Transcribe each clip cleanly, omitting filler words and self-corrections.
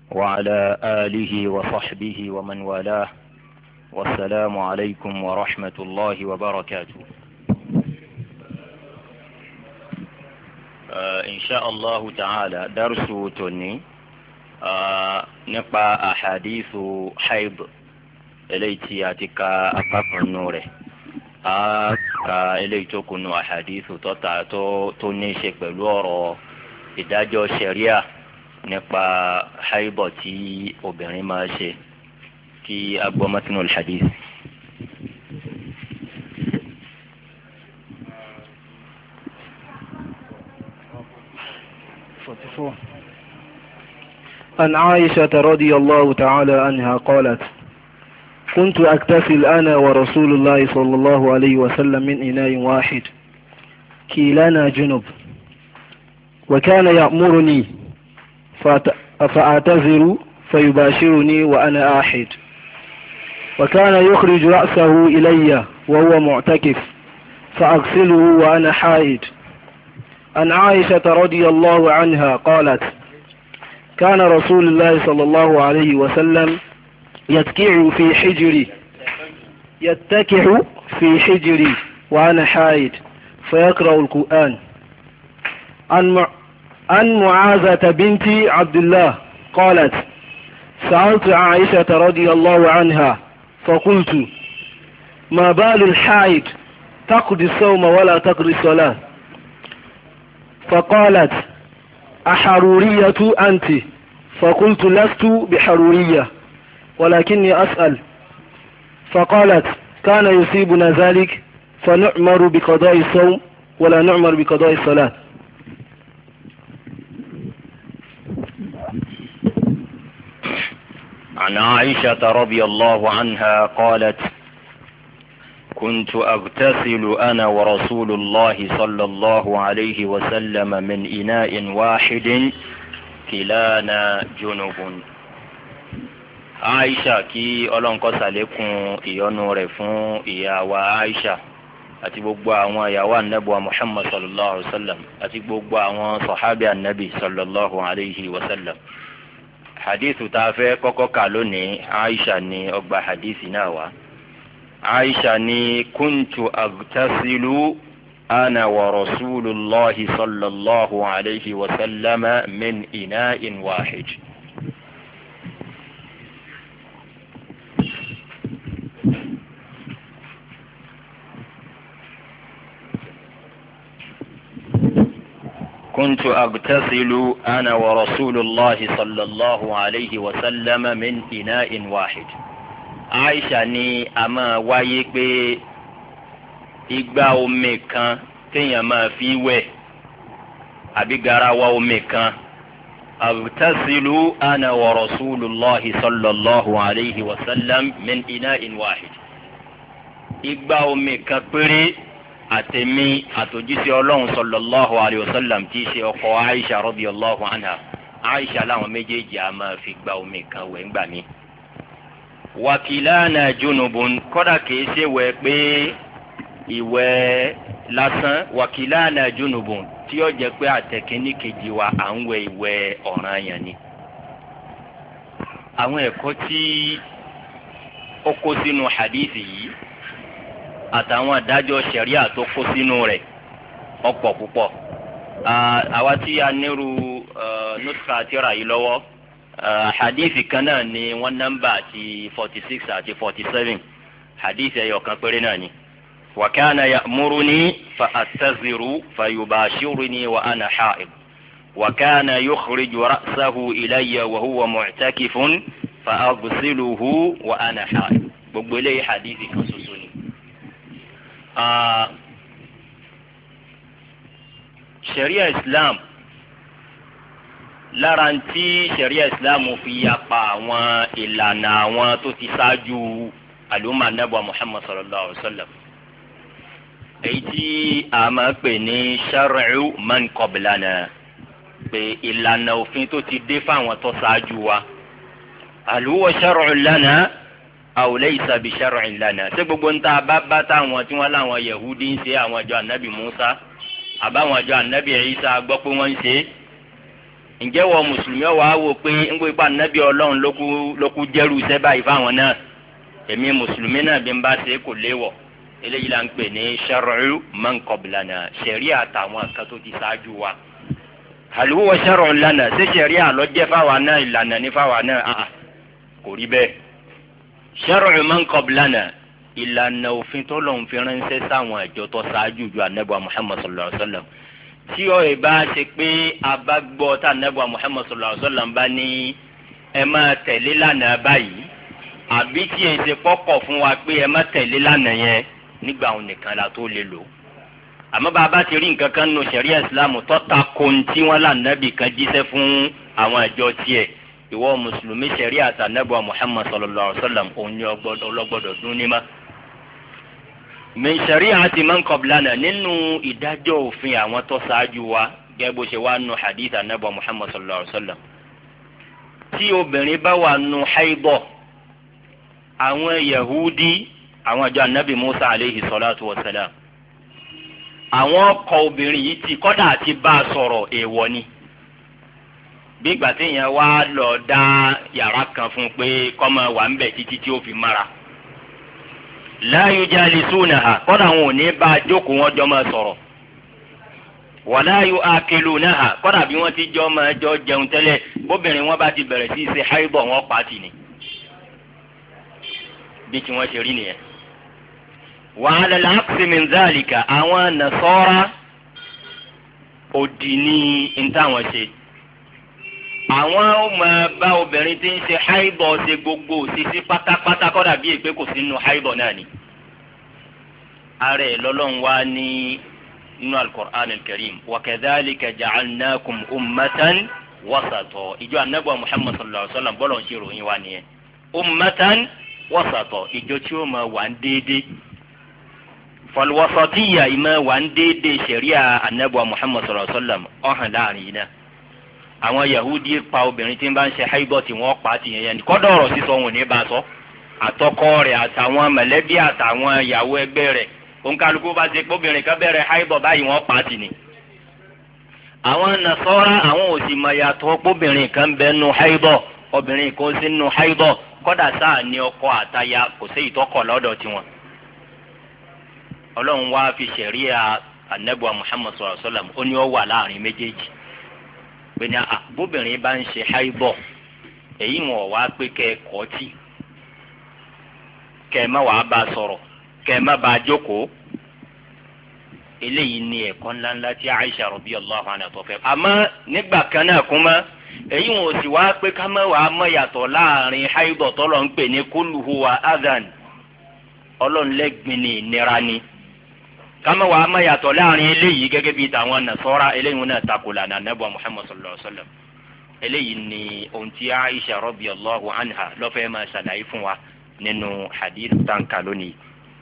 وعلى آله وصحبه ومن والاه، والسلام عليكم ورحمة الله وبركاته. إن شاء الله تعالى درس توني نقع أحاديث حيض إليتي أتك أقف النور إليتي كن أحاديث توني شك بلورو ìdájọ́ ṣẹ̀ríà nípa haibọ̀ tí obìnrin máa ṣe kí agbọ́mọ́tínú al-hadith. عن عائشة رضي الله تعالى عنها قالت: كنت أغتسل أنا ورسول الله صلى الله عليه وسلم من إناء واحد كلانا جنب، وكان يأمرني فأعتذر فيباشرني وأنا آحد، وكان يخرج رأسه إلي وهو معتكف فأغسله وأنا حائد. عن عائشة رضي الله عنها قالت: كان رسول الله صلى الله عليه وسلم يتكع في حجري وأنا حائد فيقرأ القرآن. عن معاذة بنت عبد الله قالت: سألت عائشة رضي الله عنها فقلت: ما بال الحائض تقضي الصوم ولا تقضي الصلاة؟ فقالت: أحرورية أنت؟ فقلت: لست بحرورية ولكني أسأل. فقالت: كان يصيبنا ذلك فنؤمر بقضاء الصوم ولا نؤمر بقضاء الصلاة. عن عائشة رضي الله عنها قالت: كنت أغتسل أنا ورسول الله صلى الله عليه وسلم من إناء واحد كلانا جنوب. عائشة كي أولنكو سالكم إيونو رفون إياوا عائشة àti gbogbo àwọn ìyàwó ànábì Muhammad sallallahu alaihi wasallam àti gbogbo àwọn sọ̀hábì ànábì sallallahu alaihi wasallam. hadithu tá fẹ́ kọ́kọ́ kà lónìí Aisha ni ó gbà hadithi náà wá. Aisha ni kuntu agtasilu ana wa rasulullahi sallallahu alaihi wasallam min ina'in wahid. كنت أغتسل أنا ورسول الله صلى الله عليه وسلم من إناء واحد. Aisha ni a máa wáyé pé igbá omi kan téèyàn máa fi wẹ̀ àbí garawa omi kan. Agtasilu ana wa rasulullahi sallallahu alayhi wa sallam min ina'in wahid. Igbá omi kan péré àtẹ̀mí àtòjíṣẹ́ ọlọ́run sallallahu alayhi wa sallam tí í ṣe ọkọ Aisha radiyallahu anha. Aisha láwọn méjèèjì a máa fi gba omi kan wẹ̀ ńgbà mí. Wakilana junubun, kódà kìí ṣe wẹ̀ pé ìwẹ̀ lásán. Wakilana junubun tí ó jẹ́ pé àtẹ̀kíní kejì wa à ń wẹ̀ ìwẹ̀ ọ̀ranyàn ni. Àwọn ẹ̀kọ́ tí ó kó sínú hadithi yìí àtàwọn adájọ́ ṣẹ̀ríà tó kó sínú rẹ̀ ọ̀pọ̀ púpọ̀. Àwa tí a nírú nùsùkà tírà yìí lọ́wọ́, hadithi kan náà ni wọ́n nọ́mbà àti 46 àti 47. Hadithi ẹyọ kan péré náà ni. wa kana ya'muruni fa attaziru fa yubashiruni wa ana ha'id, wa kana yukhriju ra'sahu ilayya wa huwa mu'takifun fa aghsiluhu wa ana ha'id. Gbogbo eléyìí hadithi kan ṣoṣo ni. Sharia Islam, lára tí Sharia Islam fi yapa àwọn ìlànà àwọn tó ti ṣáájú àlùmọ́ ànábì Muhammad sallallahu alaihi wasallam, èyí tí a máa pè ní shar'u man qablana, pé ìlànà òfin tó ti dé fáwọn tó ṣáájú wa. Hal huwa shar'un lana aw laysa bi shar'in lana. Ṣé gbogbo nta bá táwọn tí wọ́n láwọn Yahudi ń ṣe, àwọn ìjọ ànábì Musa àbáwọn ìjọ ànábì Isa gbọ́ pé wọ́n ń ṣe, ǹjẹ́ wọ mùsùlùmí wàá wò pé ń gbé ipa nàbí ọlọ́run ló kú jẹ́rù iṣẹ́ báyìí fáwọn náà èmi mùsùlùmí náà bí n bá ṣe kò léwọ̀ eléyìí là ń pè ní shar'u man qablana ṣẹ̀ríà àtàwọn kan tó ti ṣáájú wa. hal huwa shar'un lana ṣé ṣẹ̀ríà ló jẹ́ fáwọn náà ìlànà ní fáwọn náà kò rí bẹ́ẹ̀. shar'u man qablana ìlànà òfin tó lọ́n fi ránṣẹ́ sáwọn ìjọ tó ṣáájú ju ànábì Muhammad sallallahu alaihi wasallam tí ó ì bá ṣe pé abágbọ́ tá ànábì Muhammad sallallahu alaihi wasallam bá ní ẹ máa tẹ̀lé lánàá báyìí àbí tí ẹ ṣe pọ́pọ̀ fún wa pé ẹ má tẹ̀lé lánàá yẹn nígbà òun nìkan la tó lè lò. àmọ́ bá a bá ti rí nǹkan kan nù ṣẹ̀ríà ìsìlámù tó tako tí wọ́n lànàbì kan jíṣẹ́ fún àwọn ìjọ tiẹ̀ ìwọ mùsùlùmí ṣẹ̀ríà àtànábì Muhammad sallallahu alaihi wasallam òun ni ọlọ́gbọ́dọ̀ dún ní ma. min shari'ati man qablana nínú ìdájọ́ òfin àwọn tó ṣáájú wa gẹ́gẹ́ bó ṣe wá nù hadith ànábì Muhammad sallallahu alaihi wasallam. tí obìnrin bá wà nù haibọ̀ àwọn Yahudi àwọn àjọ ànábì Musa aleyhi salatu wa salam àwọn ọkọ obìnrin yìí ti kọ́dà àti bá a sọ̀rọ̀ èèwọ̀ ni bí ìgbà téèyàn wá lọ dá yàrá kan fún pé kọ́mọ wà ń bẹ̀ títí tí ó fi mára la yujalisunaha kọ́dà àwọn ò ní bá a jókòó wọn jọ máa sọ̀rọ̀ wala yuakilunaha kọ́dà bí wọ́n ti jọ máa jọ jẹun tẹ́lẹ̀ bóbìnrin wọn bá ti bẹ̀rẹ̀ sí í ṣe haibọ̀ wọn pàtì ni bí tí wọ́n ṣe rí nìyẹn. wa ala al-aqsi min dhalika àwọn nasara òdì ní ntàwọn ṣe. àwọn ó máa bá obìnrin tí ń ṣe haibọ̀ ṣe gbogbo òṣìṣẹ́ pátápátá kọ́dà bí èpè kò sí nínú haibọ̀ náà ni. ààrẹ lọ́lọ́run wá ní inú al-Qur'an al-Karim wa kadhalika ja'alnakum ummatan wasata ìjọ anábọ̀ Muhammad sallallahu alaihi wasallam bọ́lọ̀ ń ṣe ròyìn wá nìyẹn. ummatan wasatọ ìjọ tí ó máa wà ń déédéé falwasatiyya ìmọ̀ wà ń déédéé ṣẹ̀ríà anabuwa Muhammad sallallahu alaihi wasallam ọ̀hàn láàrin yìí náà. àwọn Yahudi pa obìnrin tí ń bá ń ṣe haibọ̀ tí wọ́n pa tìyẹn yẹn kọ́dọ̀ ọ̀rọ̀ sísọ wọn ò ní bá a sọ àtọkọ rẹ̀ àtàwọn mẹ̀lẹ́bí àtàwọn ìyàwó ẹgbẹ́ rẹ̀ òǹkàlùkù bá ṣe pé obìnrin kan bẹ̀rẹ̀ haibọ̀ báyìí wọ́n pa tì ní. àwọn Nasara àwọn ò sì mọ̀ yàtọ̀ obìnrin kan bẹ́ẹ̀ nu haibọ̀ obìnrin kan sí nu haibọ̀ kọ́dà sáà ní ọkọ àtaya kò sí ìtọ́kọ̀ lọ́dọ̀ tiwọn. ọlọ́run wá fi ṣẹ̀ríà anabuwa Muhammad sallallahu alaihi wasallam ó ní ó wà láàrin méjèèjì. pé ní àbóbìnrin bá ń ṣe haibọ̀ èyí wọn wá pé kẹ́ ẹ kọ́ tì kẹ́ ẹ má wàá bá a sọ̀rọ̀ kẹ́ ẹ má bá a jókòó. eléyìí ni ẹ̀kọ́ ńláńlá tí Aisha radiyallahu anha tó fẹ́. àmọ́ nígbà kan náà kún mọ́ èyí wọn ò sì wá pé ká má wàá mọ̀ yàtọ̀ láàrin haibọ̀ tọ́lọ̀ ń pè ní kulluhu wa adhan ọlọ́nlẹ́gbin ní ìnira ni ká má wàá mọ̀ yàtọ̀ láàrin eléyìí gẹ́gẹ́ bíi tàwọn Nasara eléyìí náà takò lànà Ànábì Muhammad sallallahu alaihi wasallam. eléyìí ni ohun tí Aisha radiyallahu anha lọ́fẹ̀ẹ́ máa ṣàlàyé fún wa nínú hadith tanka lónìí.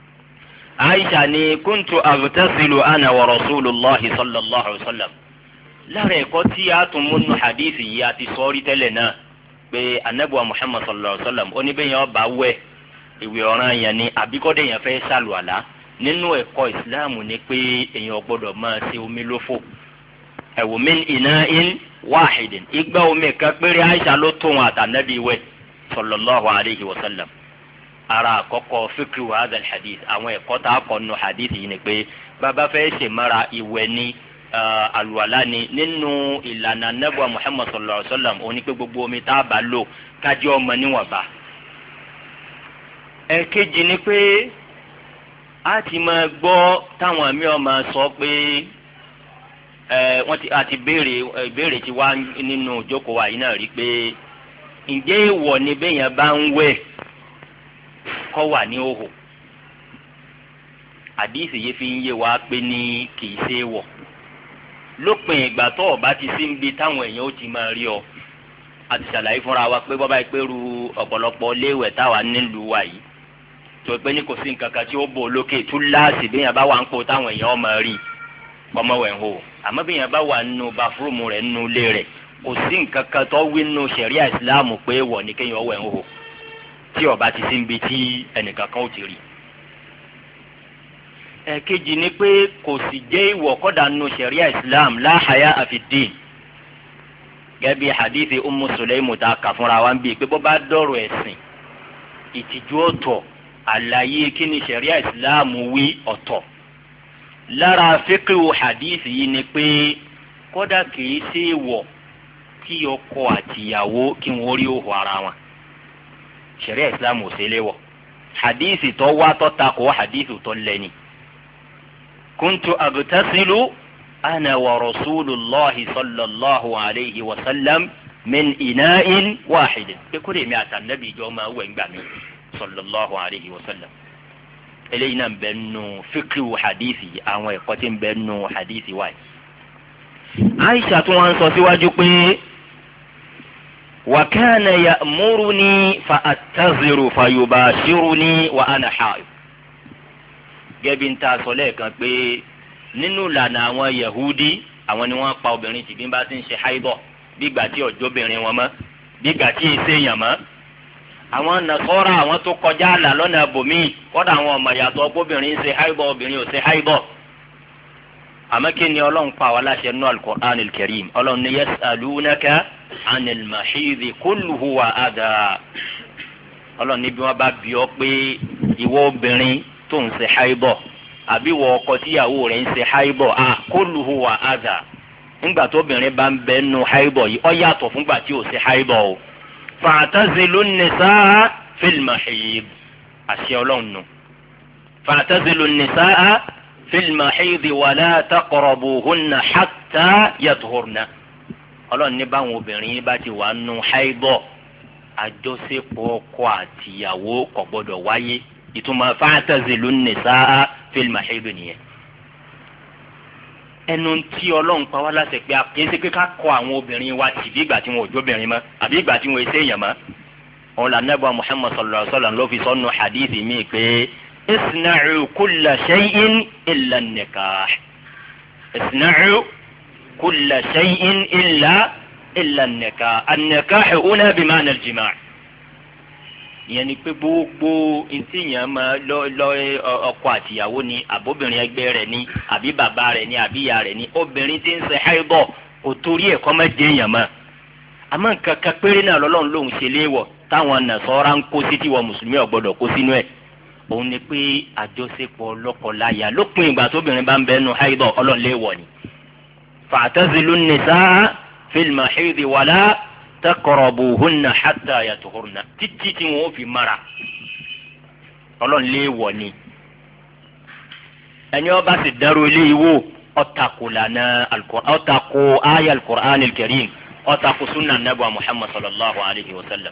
Aisha ni kuntu aghtasilu ana wa rasulullahi sallallahu alaihi wasallam. lára ẹ̀kọ́ tí a tún múnú hadith yìí a ti sọ́ọ́rí tẹ́lẹ̀ náà pé anabuwa Muhammad sallallahu alaihi wasallam oníbẹ̀yẹn ọba wẹ̀ ìwé ọ̀ràn yẹn ni àbíkọ́dé yẹn fẹ́ ṣàlùwàlá nínú ẹ̀kọ́ ìsìláàmù ni pé èèyàn gbọ́dọ̀ máa ṣe omi lófò ẹ̀wù min ina'in wahidin igba omi kan péré Aisha ló tó wọn àtànẹ́bí wẹ̀ sallallahu alaihi wasallam. ara àkọ́kọ́ fíkì wa hadha hadith àwọn ẹ̀kọ́ tá a kọ́ nù hadith yìí ni pé bàbá fẹ́ ṣe mara ìwẹ̀ ni àlùwàlá ni nínú ìlànà nẹ́bùà Muhammad sallallahu alaihi wasallam òní pé gbogbo omi tá a bá lò kájọ́ ọmọ níwọ̀nba. ẹ̀kejì ni pé a ti máa gbọ́ táwọn àmì ọmọ sọ pé wọ́n ti àti ìbéèrè ti wá nínú ìjókòó wa yìí náà rí pé ǹjẹ́ èèwọ̀ ni béèyàn bá ń wẹ̀ kọ́ wà ní òhò. àdìsí yìí fi ń yé wa pé ní kì í ṣe wọ̀ lópin ìgbà tó o bá ti sí níbi táwọn èèyàn ó ti máa rí ọ. a ti ṣàlàyé fúnra wa pé bọ́bá ìpẹ́rù ọ̀pọ̀lọpọ̀ léèwẹ̀ táwa nílùú wa yìí tó pé ní kò sí nǹkan kan tí ó bò lókè tú láàsì bí yẹn bá wà ń po táwọn èèyàn máa rí ọmọwẹ̀ ń hò àmọ́ bí yẹn bá wà nínú báfúrúmù rẹ̀ nínú ilé rẹ̀ kò sí nǹkan kan tó wí nínú ṣẹ̀ríà ìsìláàmù pé wọ̀ ní kéèyàn ọwẹ̀ ń hò tí ó bá ti sí níbi tí ẹnìkan kan ó ti rí. ẹ̀kejì ni pé kò sì jẹ́ ìwọ̀ kọ́dà nínú ṣẹ̀ríà ìsìláàmù la haya fi ddin gẹ́gẹ́ bí hadithi Ummu Sulaymu ta kà fúnra wa ń bí pé bó bá dọ̀rọ̀ ẹ̀sìn ìtìjú ọ̀tọ̀ àlàyé kí ni ṣẹ̀ríà ìsìláàmù wí ọ̀tọ̀. lára fíkìwò hadithi yìí ni pé kódà kìí ṣe wọ̀ kí ọkọ àtìyàwó kí wọ́n rí òhò ara wọn ṣẹ̀ríà ìsìláàmù ò ṣe léwọ̀. hadithi tó wá tó takò hadithi tó lẹ́ni. kuntu agtasilu ana wa rasulullahi sallallahu alayhi wa sallam min ina'in wahid. pé kó lè mi àtànàbì jọ máa wẹ̀ ńgbà mi sallallahu alayhi wa sallam. eléyìí náà ń bẹ nù fíkìwù hadithi àwọn ẹ̀kọ́ tí ń bẹ nù hadithi wáyé. Aisha tún wọ́n sọ síwájú pé wa kana ya'muruni fa attaziru fa yubashiruni wa ana haid. gẹ́bí ń ta sọ lẹ́ẹ̀kan pé nínú ìlànà àwọn Yahudi àwọn ni wọ́n pa obìnrin tì bí ń bá ti ń ṣe haidọ̀ bígbà tí ọjọ́bìnrin wọn mọ́ bígbà tí èsè èèyàn mọ́. àwọn Nasara àwọn tó kọjá àlà lọ́nà bòmíì kọ́dà àwọn ọmọ ìyàtọ̀ obìnrin ń ṣe haidọ̀ obìnrin ò ṣe haidọ̀. àmọ́ kí ni Ọlọ́run pa wá láṣẹ nínú al-Qur'an al-Karim Ọlọ́run ní yas'alunaka 'anil mahidi qul huwa adha. Ọlọ́run ní bí wọ́n bá bi ọ́ pé ìwọ obìnrin tó ń ṣe haidọ̀ àbí wọ ọkọ tíyàwó rẹ̀ ń ṣe haibọ̀ qul huwa adha. nígbà tó obìnrin bá ń bẹ nù haibọ̀ yìí ó yàtọ̀ fúngbà tí ò ṣe haibọ̀ o. fa'tazilu an-nisaa fil mahid. àṣẹ Ọlọ́run nù. fa'tazilu an-nisaa fil mahid wa la taqrabuhunna hatta yathurna. Ọlọ́run ní báwọn obìnrin bá ti wà nù haibọ̀ àjọṣepọ̀ ọkọ àtìyàwó kò gbọdọ̀ wáyé. ìtumọ̀ fa'tazilu an-nisaa fil mahid nìyẹn. ẹnu tí Ọlọ́run pa wá láṣẹ pé àkíyèsí pé ká kọ àwọn obìnrin wa tì bí ìgbà tí wọn ò jóbìnrin mọ́ àbí ìgbà tí wọn èsè èèyàn mọ́. òun là nẹ́bà Muhammad sallallahu alaihi wasallam ló fi sọ́nù hadithi mi pé isna'u kulla shay'in illa an-nikah. isna'u kulla shay'in illa an-nikah. an-nikah huna bi ma'na al-jima'. ìyẹn ni pé gbogbo ìtìyàn máa lọ ọkọ àtìyàwó ni àbóbìnrin ẹgbẹ́ rẹ̀ ni àbí bàbá rẹ̀ ni àbí ìyá rẹ̀ ni obìnrin tí ń ṣe haibọ̀ kò torí ẹ̀kọ́ má jẹ́ èèyàn mọ́. àmọ́ nǹkan kan péré náà lọ́lọ́run lòun ṣe léèwọ̀ táwọn Nasara ń kó sí tiwọn mùsùlùmí ò gbọ́dọ̀ kó sínú ẹ̀. òun ni pé àjọṣepọ̀ lọ́kọláya lópin ìgbà tóbìnrin bá ń bẹ nù haibọ̀ Ọlọ́run léèwọ̀ ni. fa'tazilu an-nisaa fil mahidi wala taqrabuhunna hatta yatuhurna. títí tí wọn ò fi mara Ọlọ́run lé wọ̀ ni. ẹni ó bá sì dárò ilé ìwò ọ̀tàkù lànà ọ̀tàkù ayé al-Qur'an al-Karim ọ̀tàkù sunna nabi Muhammad sallallahu alayhi wa sallam.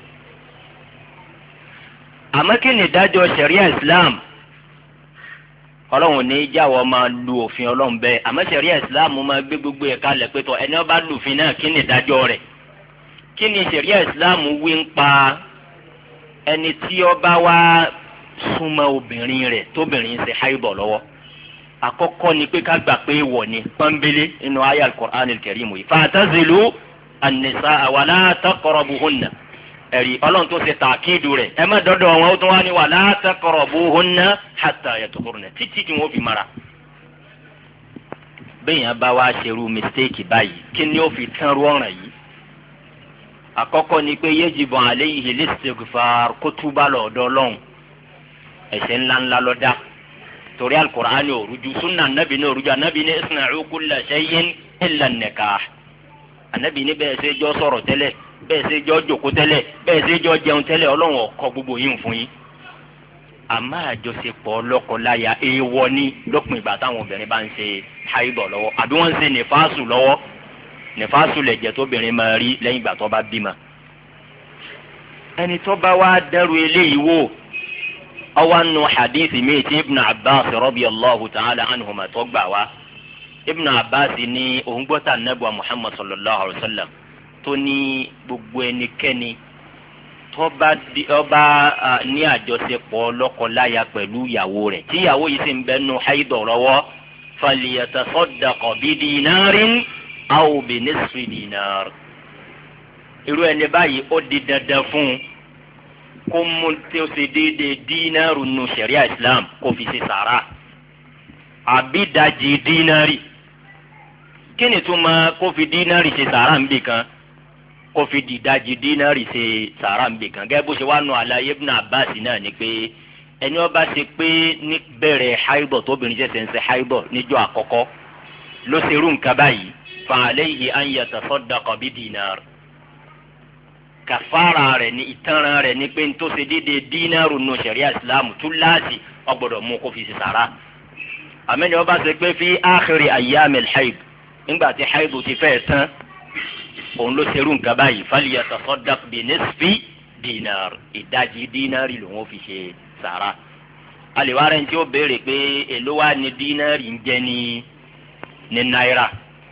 àmọ́ kí ni ìdájọ́ sharia Islam? Ọlọ́run ní jáwọ́ máa lu òfin Ọlọ́run bẹ́ẹ̀ àmọ́ sharia Islam máa gbé gbogbo ẹ̀ka lẹ̀ pé tọ́ ẹni ó bá lùfin náà kí ni ìdájọ́ rẹ̀? kí ni ṣẹ̀ríà ìsìláàmù wí ń pa ẹni tí ó bá wá súnmọ́ obìnrin rẹ̀ tóbìnrin ṣe haibọ̀ lọ́wọ́? àkọ́kọ́ ni pé ká gbà pé wọ̀ ni pọ́nbélé nínú ayé al-Qur'an al-Karim yìí fa'tazilu an-nisaa wa la taqrabuhunna. ẹ̀rí Ọlọ́run tó ṣe tàkídù rẹ̀ ẹ má dọ́dọ̀ wọn ó tún wá ní wa la taqrabuhunna hatta yatuhurna títí tí wọ́n fi mara. bẹ́ẹ̀ yẹn bá wá ṣerú mistake báyìí kí ni ó fi tán rú ọ̀ràn yìí? àkọ́kọ́ ni pé yajibu alayhi al-istighfar kó túbà lọ́dọ̀ Ọlọ́run. ẹ̀ṣẹ̀ ńláńlá ló dá torí al-Qur'ani òrujú sunna anabi ní òrujú anabi ní isna'u kulla shay'in illa an-nikah. anabi ní bẹ́ẹ̀ ṣe jọ sọ̀rọ̀ tẹ́lẹ̀ bẹ́ẹ̀ ṣe jọ jòkó tẹ́lẹ̀ bẹ́ẹ̀ ṣe jọ jẹun tẹ́lẹ̀ Ọlọ́run ó kọ̀ gbogbo yín fún yín. àmọ́ àjọṣepọ̀ lọ́kọláya èèwọ̀ ni lópin ìgbà táwọn obìnrin bá ń ṣe haibọ̀ lọ́wọ́ àbí wọ́n ń ṣe nífàásù lọ́wọ́. nífàásù lè jẹ́ tóbìnrin máa rí lẹ́yìn ìgbà tó bá bímọ. ẹni tó bá wá dẹ́rù eléyìí wò ọwọ́ nù hadithi mi ti Ibn Abbas radiyallahu ta'ala anhuma tó gbà wá. Ibn Abbas ní òun gbọ́tà nẹ́bùa Muhammad sallallahu alayhi wa sallam tó ní gbogbo ẹnikẹ́ni tó bá ní àjọṣepọ̀ lọ́kọláya pẹ̀lú ìyàwó rẹ̀ tí ìyàwó yìí sì ń bẹ́nu haidọ̀ lọ́wọ́ falyatasaddaq bidinarin aw bi nisfi dinar. irú ẹni báyìí ó di dandan fún un kó mú tí ó ṣe déédéé dínárù nù sẹ̀ríà Islam kó fi ṣe sàrà àbí dajì dínárì. kí ni tó máa kó fi dínárì ṣe sàrà níbì kan? kó fi dìdajì dínárì ṣe sàrà ń bì kan gẹ́gẹ́ bó ṣe wá nu àlàyé Ibn Abbas náà ni pé ẹni ó bá ṣe pé ní bẹ̀rẹ̀ haibọ̀ tóbìnrin ṣẹ̀ṣẹ̀ ń ṣe haibọ̀ níjọ́ àkọ́kọ́ ló ṣe irú nǹkan báyìí fa alayhi an yatasaddaqa bi dinar kàfàrà rẹ̀ ní ìtanràn rẹ̀ ní pé n tó ṣe déédéé dínárù nù ṣẹ̀ríà ìsìlámù túláàsì ó gbọ́dọ̀ mú kó fi ṣe sàrà àmẹ́ni ó bá ṣe pé fi akhiri ayyamil haib nígbà tí haibu ti fẹ́ tán òun ló ṣerú nǹkan báyìí falyatasaddaq bi nisfi dinar ìdajì dínárì lòun ó fi ṣe sàrà àlèwárẹ̀ tí ó béèrè pé èló wá ní dínárì ń jẹ́ ní náírà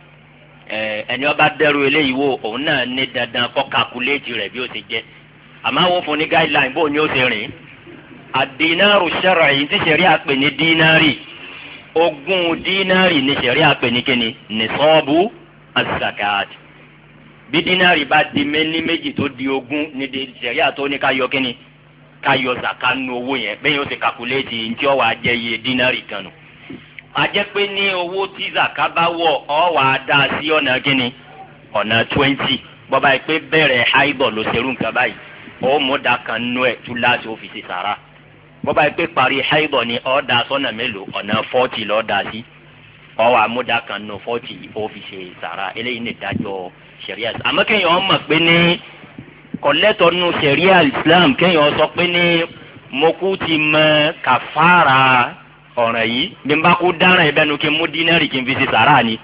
ẹni ó bá dẹ́rù eléyìí wò òun náà ní dandan kó kakuléètì rẹ̀ bí ó ti jẹ́ àmọ́ àwọn fún ní guideline bó ni ó ti rìn ad-dinaru shar'i tí ṣẹ̀rí àpè ní dínárì ogún dínárì ní ṣẹ̀rí àpè ní kíni nisabu az-zakat bí dínárì bá di méjì tó di ogún ní ṣẹ̀rí àtó ní ká yọ kíni ká yọ zaka nu owó yẹn bẹ́ẹ̀ yóò ti kakuléètì ntí ó wàá jẹ́ iye dínárì kan nù. a jẹ́ pé ní owó tí zaka bá wọ̀ ọ́ wàá dá sí ọ̀nà kíni ọ̀nà 20 bọ́ba yìí pé bẹ̀rẹ̀ haibọ̀ ló ṣerú nǹkan báyìí ó mú da kan nú ẹ̀ túláàsì ó fi ṣe sàrà bọ́ba yìí pé parí haibọ̀ ni ọ́ da sọ́nà mélòó ọ̀nà 40 lọ́ọ́ da sí ọ́ wàá mú da kan nú 40 ó fi ṣe sàrà eléyìí ní ìdájọ́ ṣẹ̀ríà àmọ́ kéèyàn mọ̀ pé ní kọ̀lẹ́tọ̀ nù ṣẹ̀ríà Islam kéèyàn sọ pé ní mo kú ti mọ kàfàrà ọ̀ràn yìí bí n bá kú dáràn ìbẹ́nu kí n mú dínárì kí n fi ṣe sàrà ni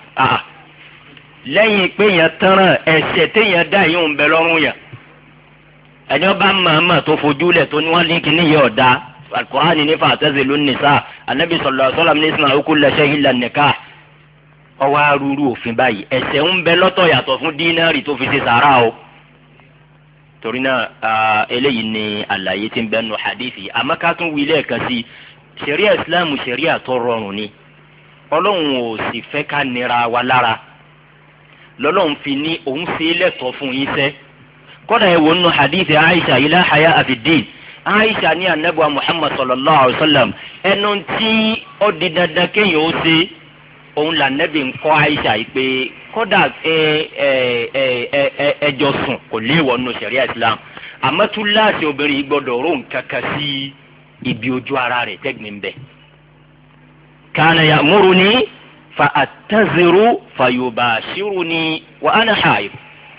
lẹ́yìn pé yẹn tẹ́ràn ẹ̀ṣẹ̀ téèyàn dá yìí ń bẹ lọ́rùn yẹn ẹni ọba màmá tó fojú lẹ̀ tó ní wọ́n ní kíní yẹ ọ̀dà Al-Qur'ani ní fa'tazilu an-nisa Ànábì sallallahu alaihi wasallam ní isma'u kulla shay'in illa an-nikah ọwọ́ arúurú òfin báyìí ẹ̀ṣẹ̀ ń bẹ lọ́tọ̀ yàtọ̀ fún dínárì tó fi ṣe sàrà o torí náà eléyìí ni àlàyé tí ń bẹ nù hadithi àmọ́ ká tún wí lẹ́ẹ̀kan sí ṣẹ̀ríà ìsìláàmù ṣẹ̀ríà tó rọrùn ni ọlọ́run ò sì fẹ́ ká nira wa lára lọ́lọ́run fi ní òun ṣe lẹ́tọ̀ọ́ fún yín sẹ́ kọ́dà ẹ̀ wò nù hadithi Aisha ila haya fi ddin Aisha ní anabu Muhammad sallallahu alayhi wa sallam ẹnu tí ó di dandan kéèyàn ó ṣe òun là nẹ́bí ń kọ́ Aisha yìí pé kódà ẹjọ́ sùn kò léèwọ̀ nínú ṣẹ̀ríà Islam àmọ́ túláàsì obìnrin yìí gbọ́dọ̀ rò nǹkan kan sí ibi ojú ara rẹ̀ tẹ́gbìn bẹ́ẹ̀. kana ya'muruni fa attaziru fa yubashiruni wa ana haid.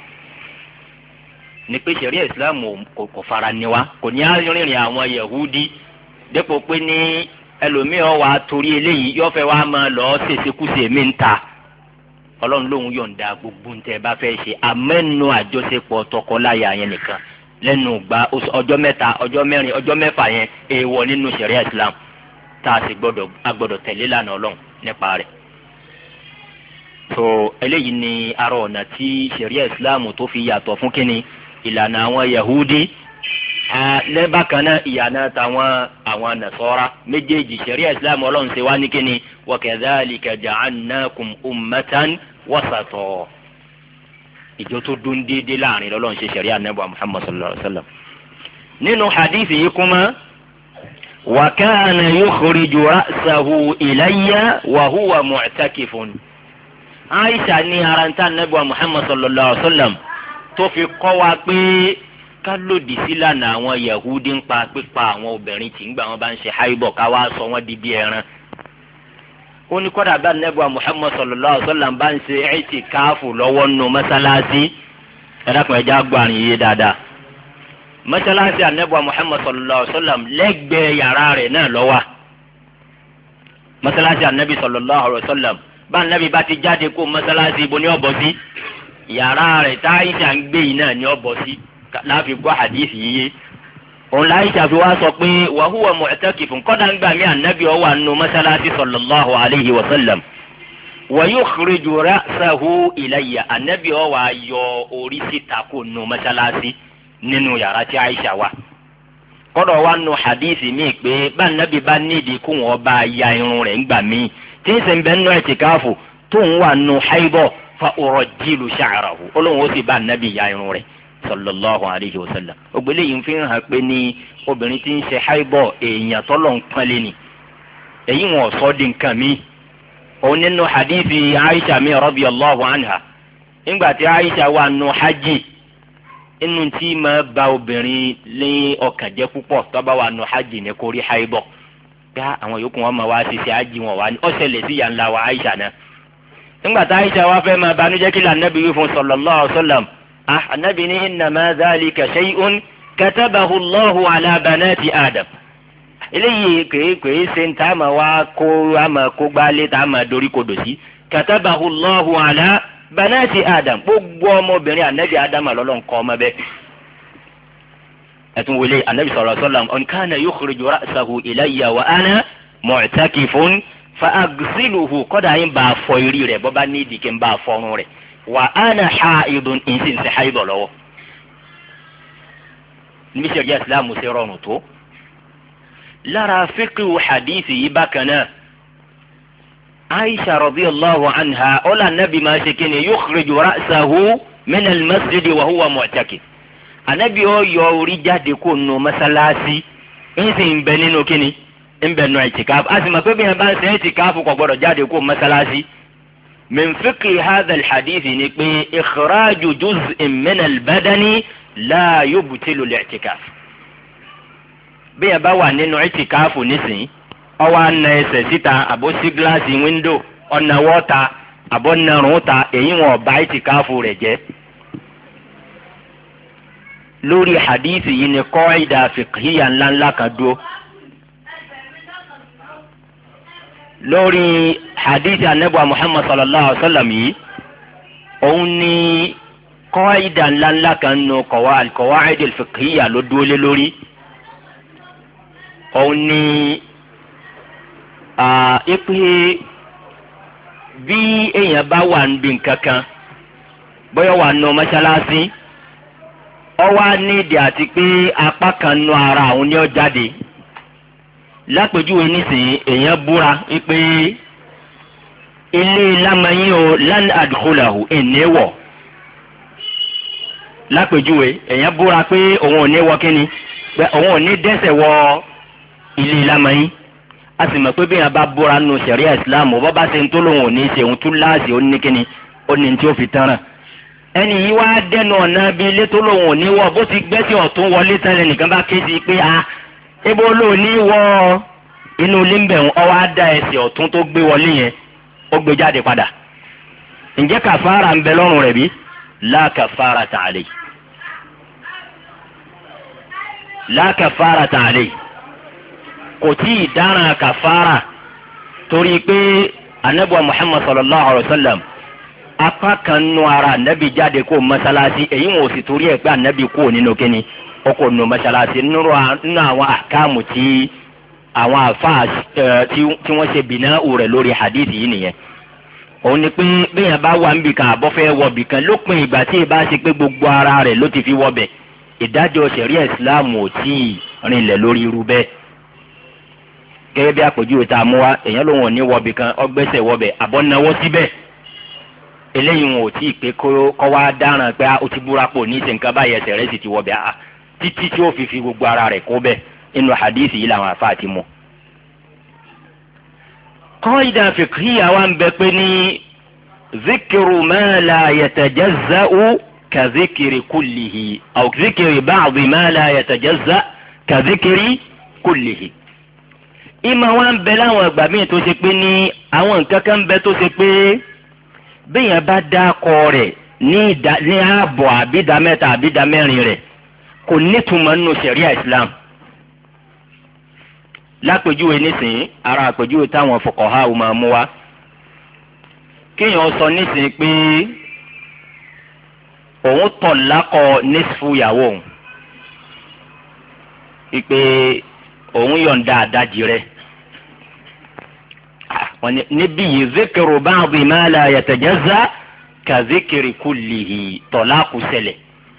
ní pé ṣẹ̀ríà Islam kò fara ni wa kò ní arìnrìn àwọn Yahudi dépò pé ní ẹlòmíràn wà torí eléyìí yóò fẹ́ wá máa lọ ṣèṣekúṣe mi ń ta ọlọ́run lòun yọ̀ǹda gbogbo ntẹ̀ bá fẹ́ ṣe amẹ́nu àjọṣepọ̀ tọkọláya yẹn nìkan lẹ́nu gba ọjọ́ mẹ́ta ọjọ́ mẹ́rin ọjọ́ mẹ́fà yẹn èèwọ̀ nínú ṣẹ̀ríà Islam tá a sì gbọ́dọ̀ tẹ̀lé lánàá ọlọ́run nípa rẹ̀. so eléyìí ni ara ọ̀nà tí ṣẹ̀ríà Islam tó fi yàtọ̀ fún kínní ìlànà àwọn Yahudi lẹ́bàkan náà ìyànà àwọn Nasara méjèèjì ṣẹ̀ríà Islam ọlọ́run ṣe wá ní kínní wa kadhalika ja'alnakum ummatan wasata ìjọ tó dún déédéé láàrin lọ́lọ́run ṣe ṣẹ̀ríà Ànábì Muhammad sallallahu alayhi wa sallam. nínú hadithi yìí kuma wa kana yukhriju ra'sahu ilayya wa huwa mu'takifun. Aisha ní aranta Ànábì Muhammad sallallahu alayhi wa sallam tó fi kọ́ wa pé ká lòdì sí lànà àwọn Yahudi ń pa pípa àwọn obìnrin tí ń gbà wọn bá ń ṣe haibọ̀ ká wá sọ wọ́n di bí ẹran. ó ní kọ́dà bá nẹ́bùa Muhammad sallallahu alaihi wasallam bá ń ṣe i'tikafu lọ́wọ́ nù mọ́sálásí ẹ̀dàkùn ẹ̀já gbàrin yé dáadáa. mọ́sálásí ànẹ́bùa Muhammad sallallahu alaihi wasallam lẹ́gbẹ̀ẹ́ yàrá rẹ̀ náà lọ́wà. mọ́sálásí ànẹ́bì sallallahu alaihi wasallam bá ànẹ́bì bá ti jáde kó mọ́sálásí ibo ní ọ̀bọ̀ sí yàrá rẹ̀ táyìṣà ń gbé yìí náà ní ọ̀bọ̀ sí láàfin gbọ́ hadith yìí òun láyìíṣà fi wá sọ pé wa huwa mu'takifun kọ́dà ń gbà mí ànábì ọwọ́ àánú mọ́sálásí sallallahu alayhi wa sallam wa yukhriju ra'sahu ilayya ànábì ọwọ́ ayọ orí síta kó nu mọ́sálásí nínú yàrá tí àyíṣà wà. kọ́dọ̀ wá nu hadith mi pé bá ànábì bá nídìí kó wọn bá ya irun rẹ̀ ń gbà mí tí ń sìn bẹ́ẹ̀ nù ẹ̀tìkáfù tó ń wà nù haibọ̀ fa urajjilu sha'rahu olóhùn ó sì bá ànábì ya irun rẹ̀ sallallahu alayhi wa sallam. ògbélé yìí fi hàn pé ní obìnrin tí ń ṣe haibọ̀ èèyàn tọ́lọ̀ ń pọ́nlé ni èyí wọn sọ di nǹkan mi. òun nínú hadithi Aisha mi radiyallahu anha nígbà tí Aisha wà nù hajj inú tí máa ba obìnrin ní ọkàn jẹ́ púpọ̀ tó bá wà nù hajj ní kórí haibọ̀ gbá àwọn yòókù wọn máa wá ṣiṣẹ́ hajj wọn wá ní ọ̀sẹ̀lẹ̀ sí ìyá ńlá wa Aisha náà nígbà tá Aisha wá fẹ́ máa banújẹ́ kí lànàbí wí fún sallallahu alaihi wasallam anabi ní innama dhalika shay'un katabahu Allahu ala banati Adam eléyìí kèé ṣe ń tá a máa wá kó gbálé tá a máa dorí kodò sí katabahu Allahu ala banati Adam gbogbo ọmọbìnrin anabi Adam lọ́lọ́run kọ́ ọmọ bẹ́ẹ̀ ẹtún wọlé anabi sallallahu alaihi wasallam on kana yukhriju ra'sahu ilayya wa ana mu'takifun fa aghsiluhu kọ́dà yín bá a fọ irí rẹ̀ bọ́bá ní ìdíkẹ́ ń bá a fọrun rẹ̀ wa ana haidun ìsìn sí haidọ̀ lọ́wọ́ níbi sẹ́jà ìsìlámù ṣe rọrùn tó lára fíkìwù hadithi yìí bákan náà Aisha radiyallahu anha ọlá anabi máa ṣe kí ni yukhriju ra'sahu min al-masjid wa huwa mu'takif anabi ó yọ orí jáde kó nu masalasi ń sì ń bẹ nínú kí ni ń bẹ nù ìtìkáfù a sì mọ̀ pé bí yẹn bá ń ṣe ìtìkáfù kò gbọdọ̀ jáde kó masalasi min fiqhi hadha al-hadith ni pé ikhraju juz'in min al-badani la yubtilu al-i'tikaf bí yẹn bá wà nínú ìtìkáfù nísìnyí ọwọ́ àna ẹsẹ̀ síta àbó sí gíláàsì wíńdò ọ̀nà wọ́ta àbọ̀ nàrún ta èyí wọn ọba ìtìkáfù rẹ̀ jẹ́. lórí hadithi yìí ni qaida fiqhiyya ńláńlá kan dúró. lórí hadithi anabuwa Muhammad sallallahu alaihi wa sallam yìí òun ni qaida ńláńlá kan nù al-qawaid al-fiqhiyya ló dúró lé lórí. òun ni ipe bí èèyàn bá wà níbi nǹkan kan bóyá wà nù mọ́ṣáláṣí ọwọ́ nídìí àti pé apá kan nù ara àwọn ní ọ̀jáde lápèjúwe nísìnyí èèyàn búra pé ilé lámàyín o lan adkhulahu ìníwọ̀ lápèjúwe èèyàn búra pé òun ò ní wọ kíni pé òun ò ní dẹ́ṣẹ̀ wọ ilé lámàyín a sì mọ̀ pé bí yẹn bá búra nù sẹ̀ríà ìsìláàmù bọ́ bá ṣe ń tó lòun ò ní ṣe òun tún láàṣì ó ní kíni ó ní tí ó fi tán ràn. ẹni yìí wá dẹnu ọ̀nà bí ilé tó lòun ò ní wọ̀ bó ti gbẹ́sẹ̀ ọ̀tún wọlé tẹ́lẹ̀ nìkan bá ké sí pé ebo ló ní wọ inú ilé ń bẹ̀ wọ́n wá dá ẹsẹ̀ ọ̀tún tó gbé wọlé yẹn ó gbé jáde padà. ǹjẹ́ kàfàrà ń bẹ lọ́rùn rẹ̀ bí? la kafarata alayhi. la kafarata alayhi. kò tí ì dáràn kàfàrà torí pé anabuwa Muhammad sallallahu alaihi wa sallam apá kan nù ara anabi jáde kó masalasi èyí wọn ò sì torí ẹ̀ pé anabi kó nínú kíni ó kó nù masalasi nínú àwọn àkàmù tí àwọn àfa tí wọ́n ṣe bìnnáwó rẹ̀ lórí hadith yìí nìyẹn. òun ni pé bẹ́ẹ̀ bá wà níbi kan àbọ̀fẹ́ wọ̀bì kan lópin ìgbà tí ì bá ṣe pé gbogbo ara rẹ̀ ló ti fi wọbẹ̀ ìdájọ́ ṣẹ̀ríà ìsìláàmù ò tí ì rinlẹ̀ lórí irú bẹ́ẹ̀. gẹ́gẹ́ bí àpèjúwe tá a mú wa èèyàn lòun ò ní wọbì kan ọgbẹ́sẹ̀ wọbẹ̀ àbọ̀náwó síbẹ̀ eléyìí wọn ò tí ì pé kọ́ wá dáràn pé ó ti búra pò ní ìṣe nǹkan báyẹn ẹsẹ̀ rẹ̀ sì ti wọbẹ̀ títí tí ó fi gbogbo ara rẹ̀ kó bẹ̀ inú hadith yìí làwọn àfáà ti mú. qaida fiqhiyya wa ń bẹ pé ní zikiru ma la yatajazza'u ka zikiri kullihi aw zikiri ba'di ma la yatajazza ka zikiri kullihi. ìmọ̀ wa ń bẹ láwọn ìgbà míì tó ṣe pé ní àwọn nǹkan kan ń bẹ tó ṣe pé bẹ́ẹ̀yàn bá dákọ̀ rẹ̀ ní ààbọ̀ àbídà mẹ́ta àbídà mẹ́rin rẹ̀ kò nítumọ̀ nínú ṣẹ̀ríà Islam. lápèjúwe nísìnyí ara àpèjúwe táwọn fuqaha máa mú wa kéèyàn sọ nísìnyí pé òun tọ̀ lákọ̀ nísìfù ìyàwó òun ìpè òun yọ̀ǹda àdájì rẹ̀ níbí yìí zikiru ba'di ma la yatajazza ka zikiri kullihi tọ̀láàkù ṣẹlẹ̀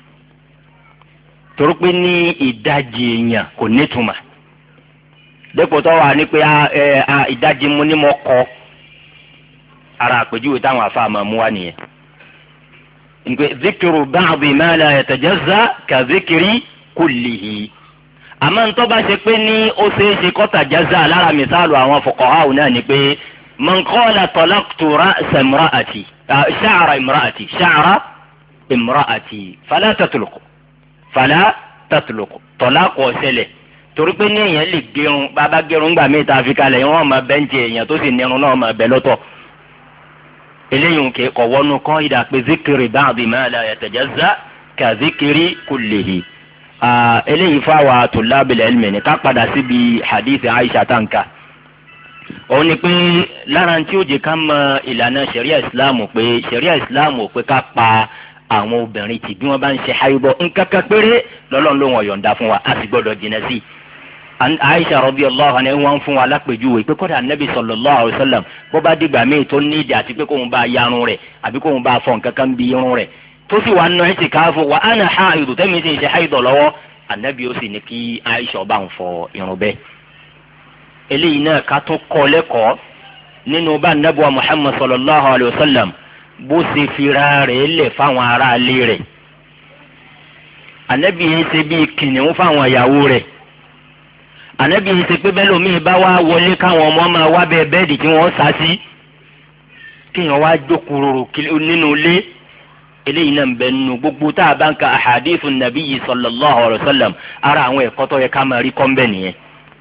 torí pé ní ìdajì èèyàn kò nítumọ̀ dépò tó wà ní pé ìdajì mu ni mo kọ́ ara àpèjúwe táwọn afa máa mú wa nìyẹn nígbè zikiru ba'di ma la yatajazza ka zikiri kullihi àmọ́ ntọ́ bá ṣe pé ní ó ṣeé ṣe kọ́tà jaza lára mísàlù àwọn fuqaha náà ni pé man qala talaqtu ra'sa imra'ati sha'ra imra'ati fala tatluq fala tatluq talaq ọ̀sẹ̀lẹ̀ torí pé ní èèyàn lè gẹrun bàbá gẹrun gbà mí ta fi kalẹ̀ wọn máa bẹ́ǹtì èèyàn tó sì nírun náà máa bẹ lọ́tọ̀ eléyìí kò kọ̀ wọnú kọ́ ìdá pé zikiri ba'di ma la yatajazza ka zikiri kullihi. eléyìí fáwọn tulabil ilmi ní ká padà síbi hadith Aisha tanka òun ni pé lára tí ó jẹ ká mọ ìlànà ṣẹ̀ríà ìsìláàmù pé ṣẹ̀ríà ìsìláàmù pé ká pa àwọn obìnrin tí bí wọ́n bá ń ṣe háyúbọ̀ nǹkan kan péré lọ́lọ́run ló wọ́n yọ̀ǹda fún wa a sì gbọ́dọ̀ jìnnà sí i. Aisha radiyallahu anha wọ́n fún wa lápèjúwe pé kódà Nabi sallallahu alayhi wa sallam bó bá dìgbà míì tó ní ìdí àti pé kóun bá yarun rẹ̀ àbí kóun bá fọ nǹkan kan bí irun rẹ̀ tó sì wà nù i'tikafu wa ana haidu tẹ́mi sì ń ṣe haidọ̀ lọ́wọ́ Ànábì ó sì ní kí Aisha bá ń fọ irun bẹ́ẹ̀. eléyìí náà ká tún kọ́ lẹ́kọ̀ọ́ nínú bá Ànábì Muhammad sallallahu alayhi wa sallam bó ṣe fira rẹ̀ lẹ̀ fáwọn aráalé rẹ̀. Ànábì yìí ṣe bí kìnìún fáwọn ìyàwó rẹ̀. Ànábì yìí ṣe pé bẹ́ẹ̀ lómi bá wá wọlé káwọn ọmọ máa wá bẹ́ẹ̀ bẹ́ẹ̀dì tí wọ́n sá sí kéèyàn wá jókòó nínú ilé. eléyìí náà ń bẹ nínú gbogbo tá a bá ń ka ahadithu nabiyyi sallallahu alayhi wa sallam ara àwọn ẹ̀kọ́ tó yẹ ká máa rí kọ́ńbẹ́ nìyẹn.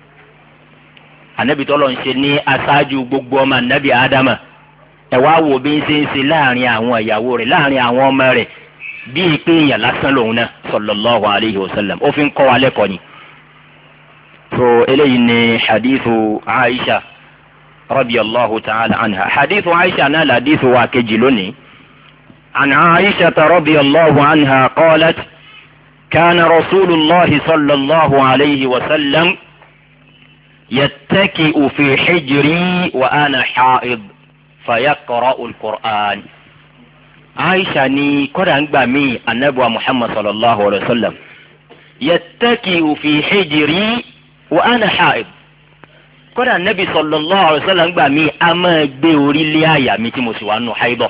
Ànábì tọ́lọ̀ ń ṣe ní aṣáájú gbogbo ọmọ Ànábì Ádámà ẹ wá wo bí ń ṣe ń ṣe láàrin àwọn ìyàwó rẹ̀ láàrin àwọn ọmọ rẹ̀ bíi pé èèyàn lásán lòun náà sallallahu alayhi wa sallam ó fi ń kọ́ wa lẹ́kọ̀ọ́ ni. so eléyìí ni hadithu Aisha radiyallahu ta'ala anha hadithu Aisha náà hadithu wa kejì lónìí. عن عائشة رضي الله عنها قالت كان رسول الله صلى الله عليه وسلم يتكئ في حجري وأنا حائض فيقرأ القرآن. عائشة ني قرأن بامي النبي محمد صلى الله عليه وسلم يتكئ في حجري وأنا حائض قرأ النبي صلى الله عليه وسلم بامي أما بيوري لي آية ميتي مسوانو حيضة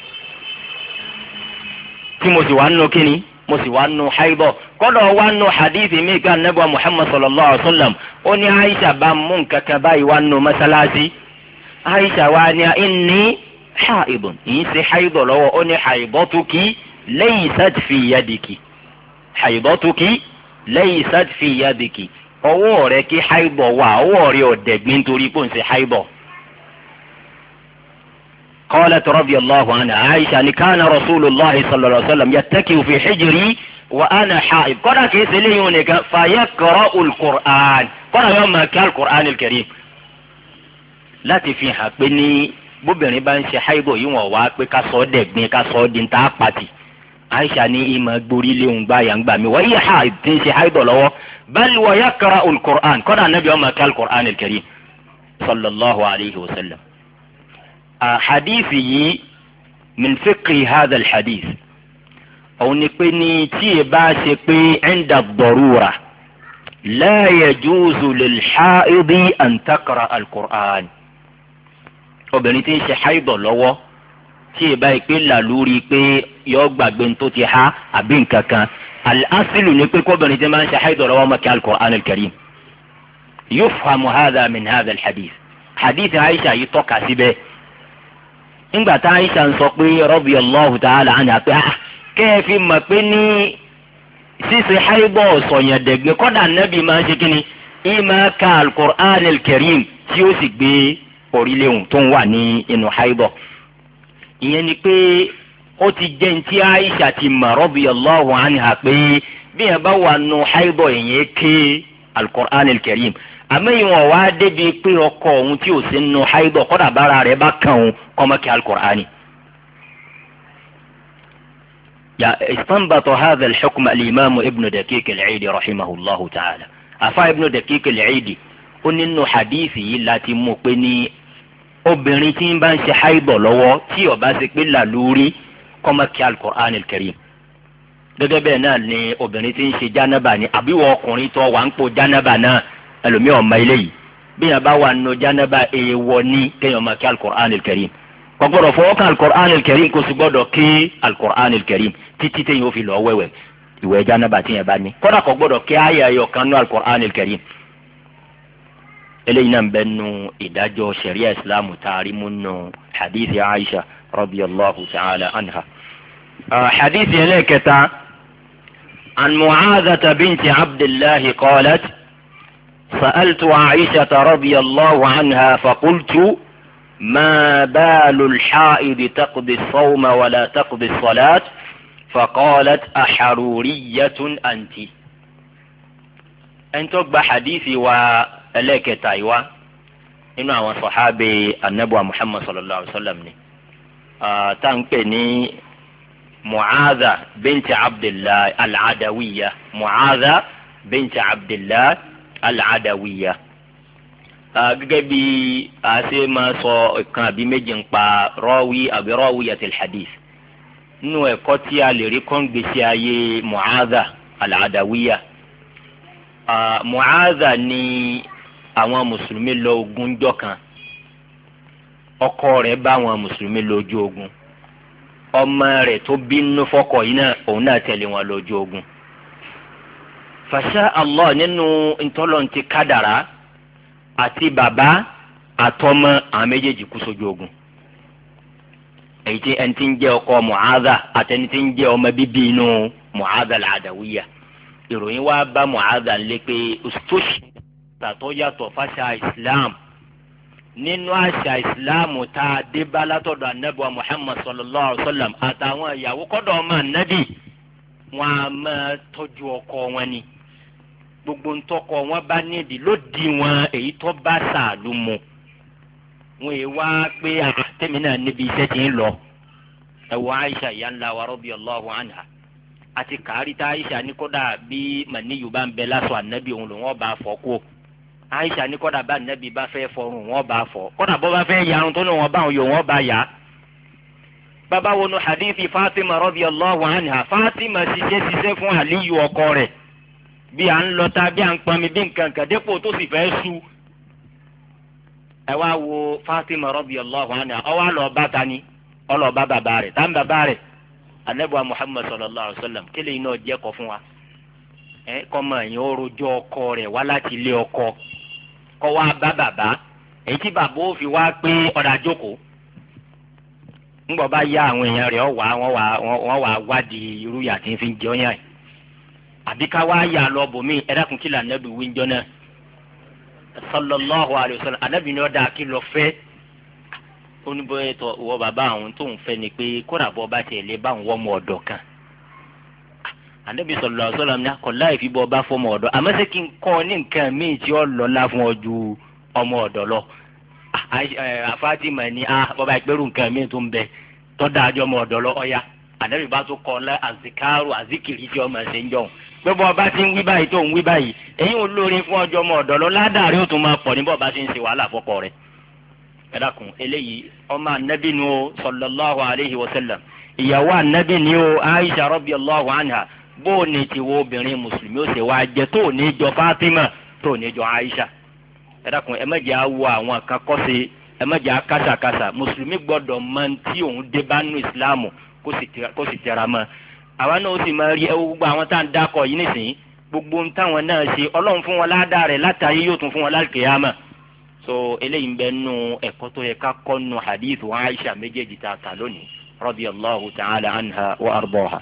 tí mo sì wá nù kíni mo sì wá nù haibọ kọ́dọ̀ wá nù hadithi mi ká nebo Muhammad sallallahu alaihi wa sallam ó ní Aisha bá mú nǹkankan báyìí wá nù masalasi Aisha wá ní inni haibun yìí ṣe haibọ lọ́wọ́ ó ní haibọtuki laysat fi yadiki haibọtuki laysat fi yadiki ọwọ́ rẹ̀ kí haibọ wà ọwọ́ rẹ̀ ọ̀dẹ̀gbin nítorí pé ó ń ṣe haibọ. قالت رضي الله عنها عائشة كان رسول الله صلى الله عليه وسلم يتكئ في حجري وأنا حائض قال كيس ليونك فيقرأ القرآن قال يوم كان القرآن الكريم لا تفيها بني bóbìnrin bá ń ṣe háìbọ̀ yìí wọ́n wá pé ká sọ ọ́ dẹ̀gbin ká sọ ọ́ di ta pàtì Aisha ní ìmọ̀ gborí léwu gbá yà ń gbà mí wọ́n yẹ ha ti ń ṣe háìbọ̀ lọ́wọ́ bal wa yaqra'u al-Qur'an kọ́dà Nabi ọmọ ká al-Qur'an al-Karim sallallahu alayhi wa sallam. حديث من فقه هذا الحديث أو نقني تيباسي عند الضرورة لا يجوز للحائض أن تقرأ القرآن obìnrin tí ń ṣe haidọ̀ lọ́wọ́ tí ì báyìí pé làlúrí pé yọ gbàgbé tó ti ha àbí nǹkan kan al-aslu ni pé kóbìnrin tí máa ń ṣe haidọ̀ lọ́wọ́ máa kí al-Qur'an al-Karim yufhamu hadha min hadha al-hadith hadith Aisha yìí tọ́ka síbẹ̀ nígbà tá Aisha ń sọ pé radiyallahu ta'ala anha pé kẹ́ẹ̀fì mọ̀ pé ní ṣíṣe haidọ̀ sọ̀yàn dẹ̀gbẹ́ kọ́dà Nabi máa ń ṣe kíni ìmọ̀ ká al-Qur'an al-Karim tí ó sì gbé orílẹ̀-èdè tó ń wà ní inú haibọ̀. ìyẹn ni pé ó ti jẹ́ ní tí Aisha ti mọ̀ radiyallahu anha pé bí ẹ bá wà nù haibọ̀ ìyẹn ké al-Qur'an al-Karim àmọ́ ìwọ̀n wá débi pé ọkọ òun tí ò sí nù haibọ̀ kọ́dà bára rẹ̀ bá kàn òun kọ́mọ́ kí al-Qur'ani. استنبط هذا الحكم الإمام ابن دقيق العيدي رحمه الله تعالى أفا ابن دقيق العيدي ó nínú hadithi yìí láti mú pé ní obìnrin tí ń bá ń ṣe haibọ̀ lọ́wọ́ tí ó bá ṣe pé làlúrí kó má kí al-Qur'an al-Karim gẹ́gẹ́ bẹ́ẹ̀ náà ni obìnrin tí ń ṣe jánaba ni àbíwọ̀ ọkùnrin tó wà ń po jánaba náà ẹlòmíì ọ̀ma ilé yìí bí yẹn bá wà nù jánaba èèwọ̀ ní kéèyàn má kí al-Qur'an al-Karim kò gbọ́dọ̀ fọwọ́ kan al-Qur'an al-Karim kò sì gbọ́dọ̀ kí al-Qur'an al-Karim títí téèyàn ó fi lọ wẹ̀wẹ̀ ìwẹ̀ jánaba tí yẹn bá ní kódà kò gbọ́dọ̀ kí àyà ẹyọ kan nù al-Qur'an al-Karim eléyìí náà ń bẹ nu ìdájọ́ sharia islamu taari mu nu hadith Aisha radiyallahu ta'ala anha. hadith ẹlẹ́kẹta عن معاذة بنت عبد الله قالت سألت عائشة رضي الله عنها فقلت ما بال الحائض تقضي الصوم ولا تقضي الصلاة فقالت أحرورية أنت. أنت بحديثي وإليك تايوا إنه صحابي النبوة محمد صلى الله عليه وسلم تنقني معاذة بنت عبد الله العدوية. معاذة بنت عبد الله العدوية. gẹ́gẹ́ bí a ṣe máa sọ ìkan àbí méjì ń pa rọ́wí àbí rawiyatil hadith nínú ẹ̀kọ́ tí a lè rí kọ́ngbèsè ayé Mu'adha al-Adawiyya. Mu'adha ni àwọn mùsùlùmí lọ ogun jọ kan, ọkọ rẹ̀ bá àwọn mùsùlùmí lọ ojú ogun, ọmọ rẹ̀ tó bínú fọ́kọ yìí náà òun náà tẹ̀lé wọn lọ ojú ogun. Fasha Allah nínú ntọ́lọ́ntì kádàrá àti bàbá àtọmọ àwọn méjèèjì kú sójú ogun. èyí tí ẹni tí ń jẹ́ ọkọ Mu'adha àtẹni tí ń jẹ́ ọmọ bíbí inú Mu'adha al-Adawiyya. ìròyìn wá bá Mu'adha lé pé ustoshi tàtọ́ yàtọ̀ fàṣà Islam nínú àṣà Islam tá a dé bá látọ̀dọ̀ anabi wa Muhammad sallallahu alayhi wa sallam àtàwọn ìyàwó kọ́dọ̀ ọmọ anabi wọn a máa tọ́jú ọkọ wọn ni. gbogbo ntọkọ wọn bá nídìí ló di wọn èyí tó bá sàlù mu wọn yìí wá pé àtẹmí náà níbi iṣẹ́ tí ń lọ. ẹwọ Aisha ìyá ńlá wa radiyallahu anha àti kàárí tá Aisha ní kódà bí màníyù bá ń bẹ lásọ ànábì òun ló wọn bá fọ kó. Aisha ní kódà bá ànábì bá fẹ́ fọrùn wọn bá fọ, kódà bó bá fẹ́ yarun tó ní wọn bá wọn yọ wọn bá yá. bàbá wọnú hadithi Fatima radiyallahu anha, Fatima ṣiṣẹ́ fún Aliyu ọkọ rẹ̀ bí à ń lọta bí à ń pọnmi bí nǹkan kan dépò tó sì fẹ́ sú. ẹ wá wo Fatima radiyallahu anha ọwọ́ àlọ́ bá ta ni ọlọ́ọ̀bá bàbá rẹ̀ tá ń bàbá rẹ̀ anabuwa Muhammad sallallahu alayhi wa sallam kílè iná jẹ́ kọ́ fún wa. kọ́mọ ẹ̀yìn ó rojọ́ ọkọ rẹ̀ wá láti ilé ọkọ kọ́ wá bá bàbá èyí tí bàbá ó fi wá pé ọ̀dà jókòó. ńgbọ́ bá yá àwọn èèyàn rẹ̀ wọ́n wá wádìí irú yà tí ń fi jẹ́ ọ́yàn yìí. àbí ká wá yà lọ bòmí ẹ̀dákun kí là nẹ́bí wíńjọ́ náà sallallahu alayhi wa sallam anabi ni ọ̀dà kí lọ fẹ́. ó ní bóyá tó wọ bàbá àwọn tó ń fẹ́ ni pé kódà bọ́ bá tiẹ̀ lé bá ń wọ́mọ ọ̀dọ̀ kan. anabi sallallahu alayhi wa sallam ní akọ̀lá ìfibọ̀ bá fọmọ ọ̀dọ̀ àmọ́ ṣé kí n kọ́ ní nǹkan míì tí ó lọ́lá fún ọ ju ọmọ ọ̀dọ̀ lọ. Fatima ní bọ́ba ìpẹ́rù nǹkan míì tó ń bẹ tó dájọ́ ọmọ ọ̀dọ̀ lọ ọ̀ya anabi bá tó kọ́ ọ́ azikaru azikiri tí ọmọ ṣe ń jọ gbogbo ọba tí ń wí báyìí tó ń wí báyìí èyí ò lórí fún ọjọ́ ọmọ ọ̀dọ́ lọ ládàrí ó tún máa pọ̀ níbọ̀ bá ti ń ṣe wàhálà fọ́kọ rẹ̀. ẹ dákun eléyìí ọmọ anabi ni ó sallallahu alayhi wa sallam ìyàwó anabi ni ó Aisha radiyallahu anha bó o ní tiwọ́ obìnrin mùsùlùmí ó ṣe wá jẹ tó ní jọ Fatima tó ní jọ Aisha. ẹ dákun ẹ mẹ́jẹ̀ á wo àwọn kan kọ́ sí ẹ mẹ́jẹ̀ á kásàkásà mùsùlùmí gbọ́dọ̀ mọ tí òun dé bá nù ìsìláàmù kó sì tẹra mọ́. àwa náà ó sì máa rí ẹwọ gbogbo àwọn tá à ń dákọ̀ yìí nìsín gbogbo ń táwọn náà ṣe ọlọ́run fún wọn ládàá rẹ̀ látàrí yóò tún fún wọn lálùkìyámà. so eléyìí ń bẹ nù ẹ̀kọ́ tó yẹ ká kọ́ nù hadith wa Aisha méjèèjì tá a kà lónìí radiyallahu ta'ala anha wa ardaha.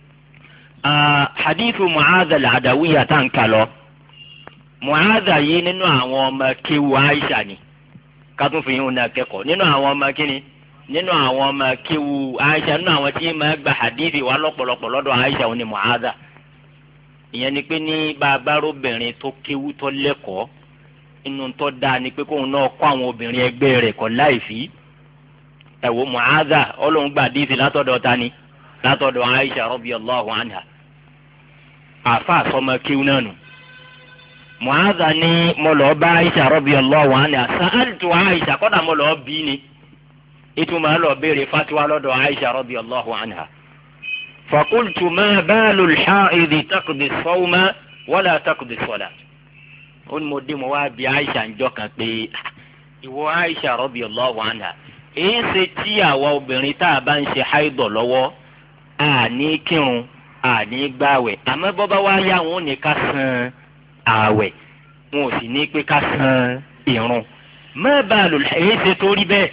hadith Mu'adha al-Adawiyya tá à ń kà lọ. Mu'adha yìí nínú àwọn ọmọ kéwu Aisha ni ká tún fi yín náà kẹ́kọ̀ọ́ nínú àwọn ọmọ kíni nínú àwọn ọmọ kéwu Aisha nínú àwọn tí máa gba hadithi wa lọ́pọ̀lọpọ̀ lọ́dọ̀ Aisha òní Mu'adha. ìyẹn ni pé ní bàbá obìnrin tó kéwu tó lẹ́kọ̀ọ́ inú tó dáa ni pé kóun náà kọ́ àwọn obìnrin ẹgbẹ́ rẹ̀ kọ́ láìfí. ẹ wo Mu'adha ọlọ́run gba hadithi látọ̀dọ̀ ta ni látọ̀dọ̀ Aisha radiyallahu anha. àfa àsọmọ kéwu náà nù. Mu'adha ní mo lọ bá Aisha radiyallahu anha sa'altu Aisha kọ́dà mo lọ bí ni. ìtumọ̀ lọ béèrè fatiwa lọ́dọ̀ Aisha radiyallahu anha. fakultu ma balu al-ha'idi taqdi as-sawma wala taqdi as-salat. ó ní mo dé mo wá bí Aisha ń jọ kan pé ìwọ Aisha radiyallahu anha èyí ṣe tí àwa obìnrin tá a bá ń ṣe haidọ̀ lọ́wọ́ àní kírun àní gbààwẹ̀ àmọ́ bọ́bá wá yá wọn ò ní ká san ààwẹ̀ wọn ò sì ní pé ká san ìrun. ma balu èyí ṣe torí bẹ́ẹ̀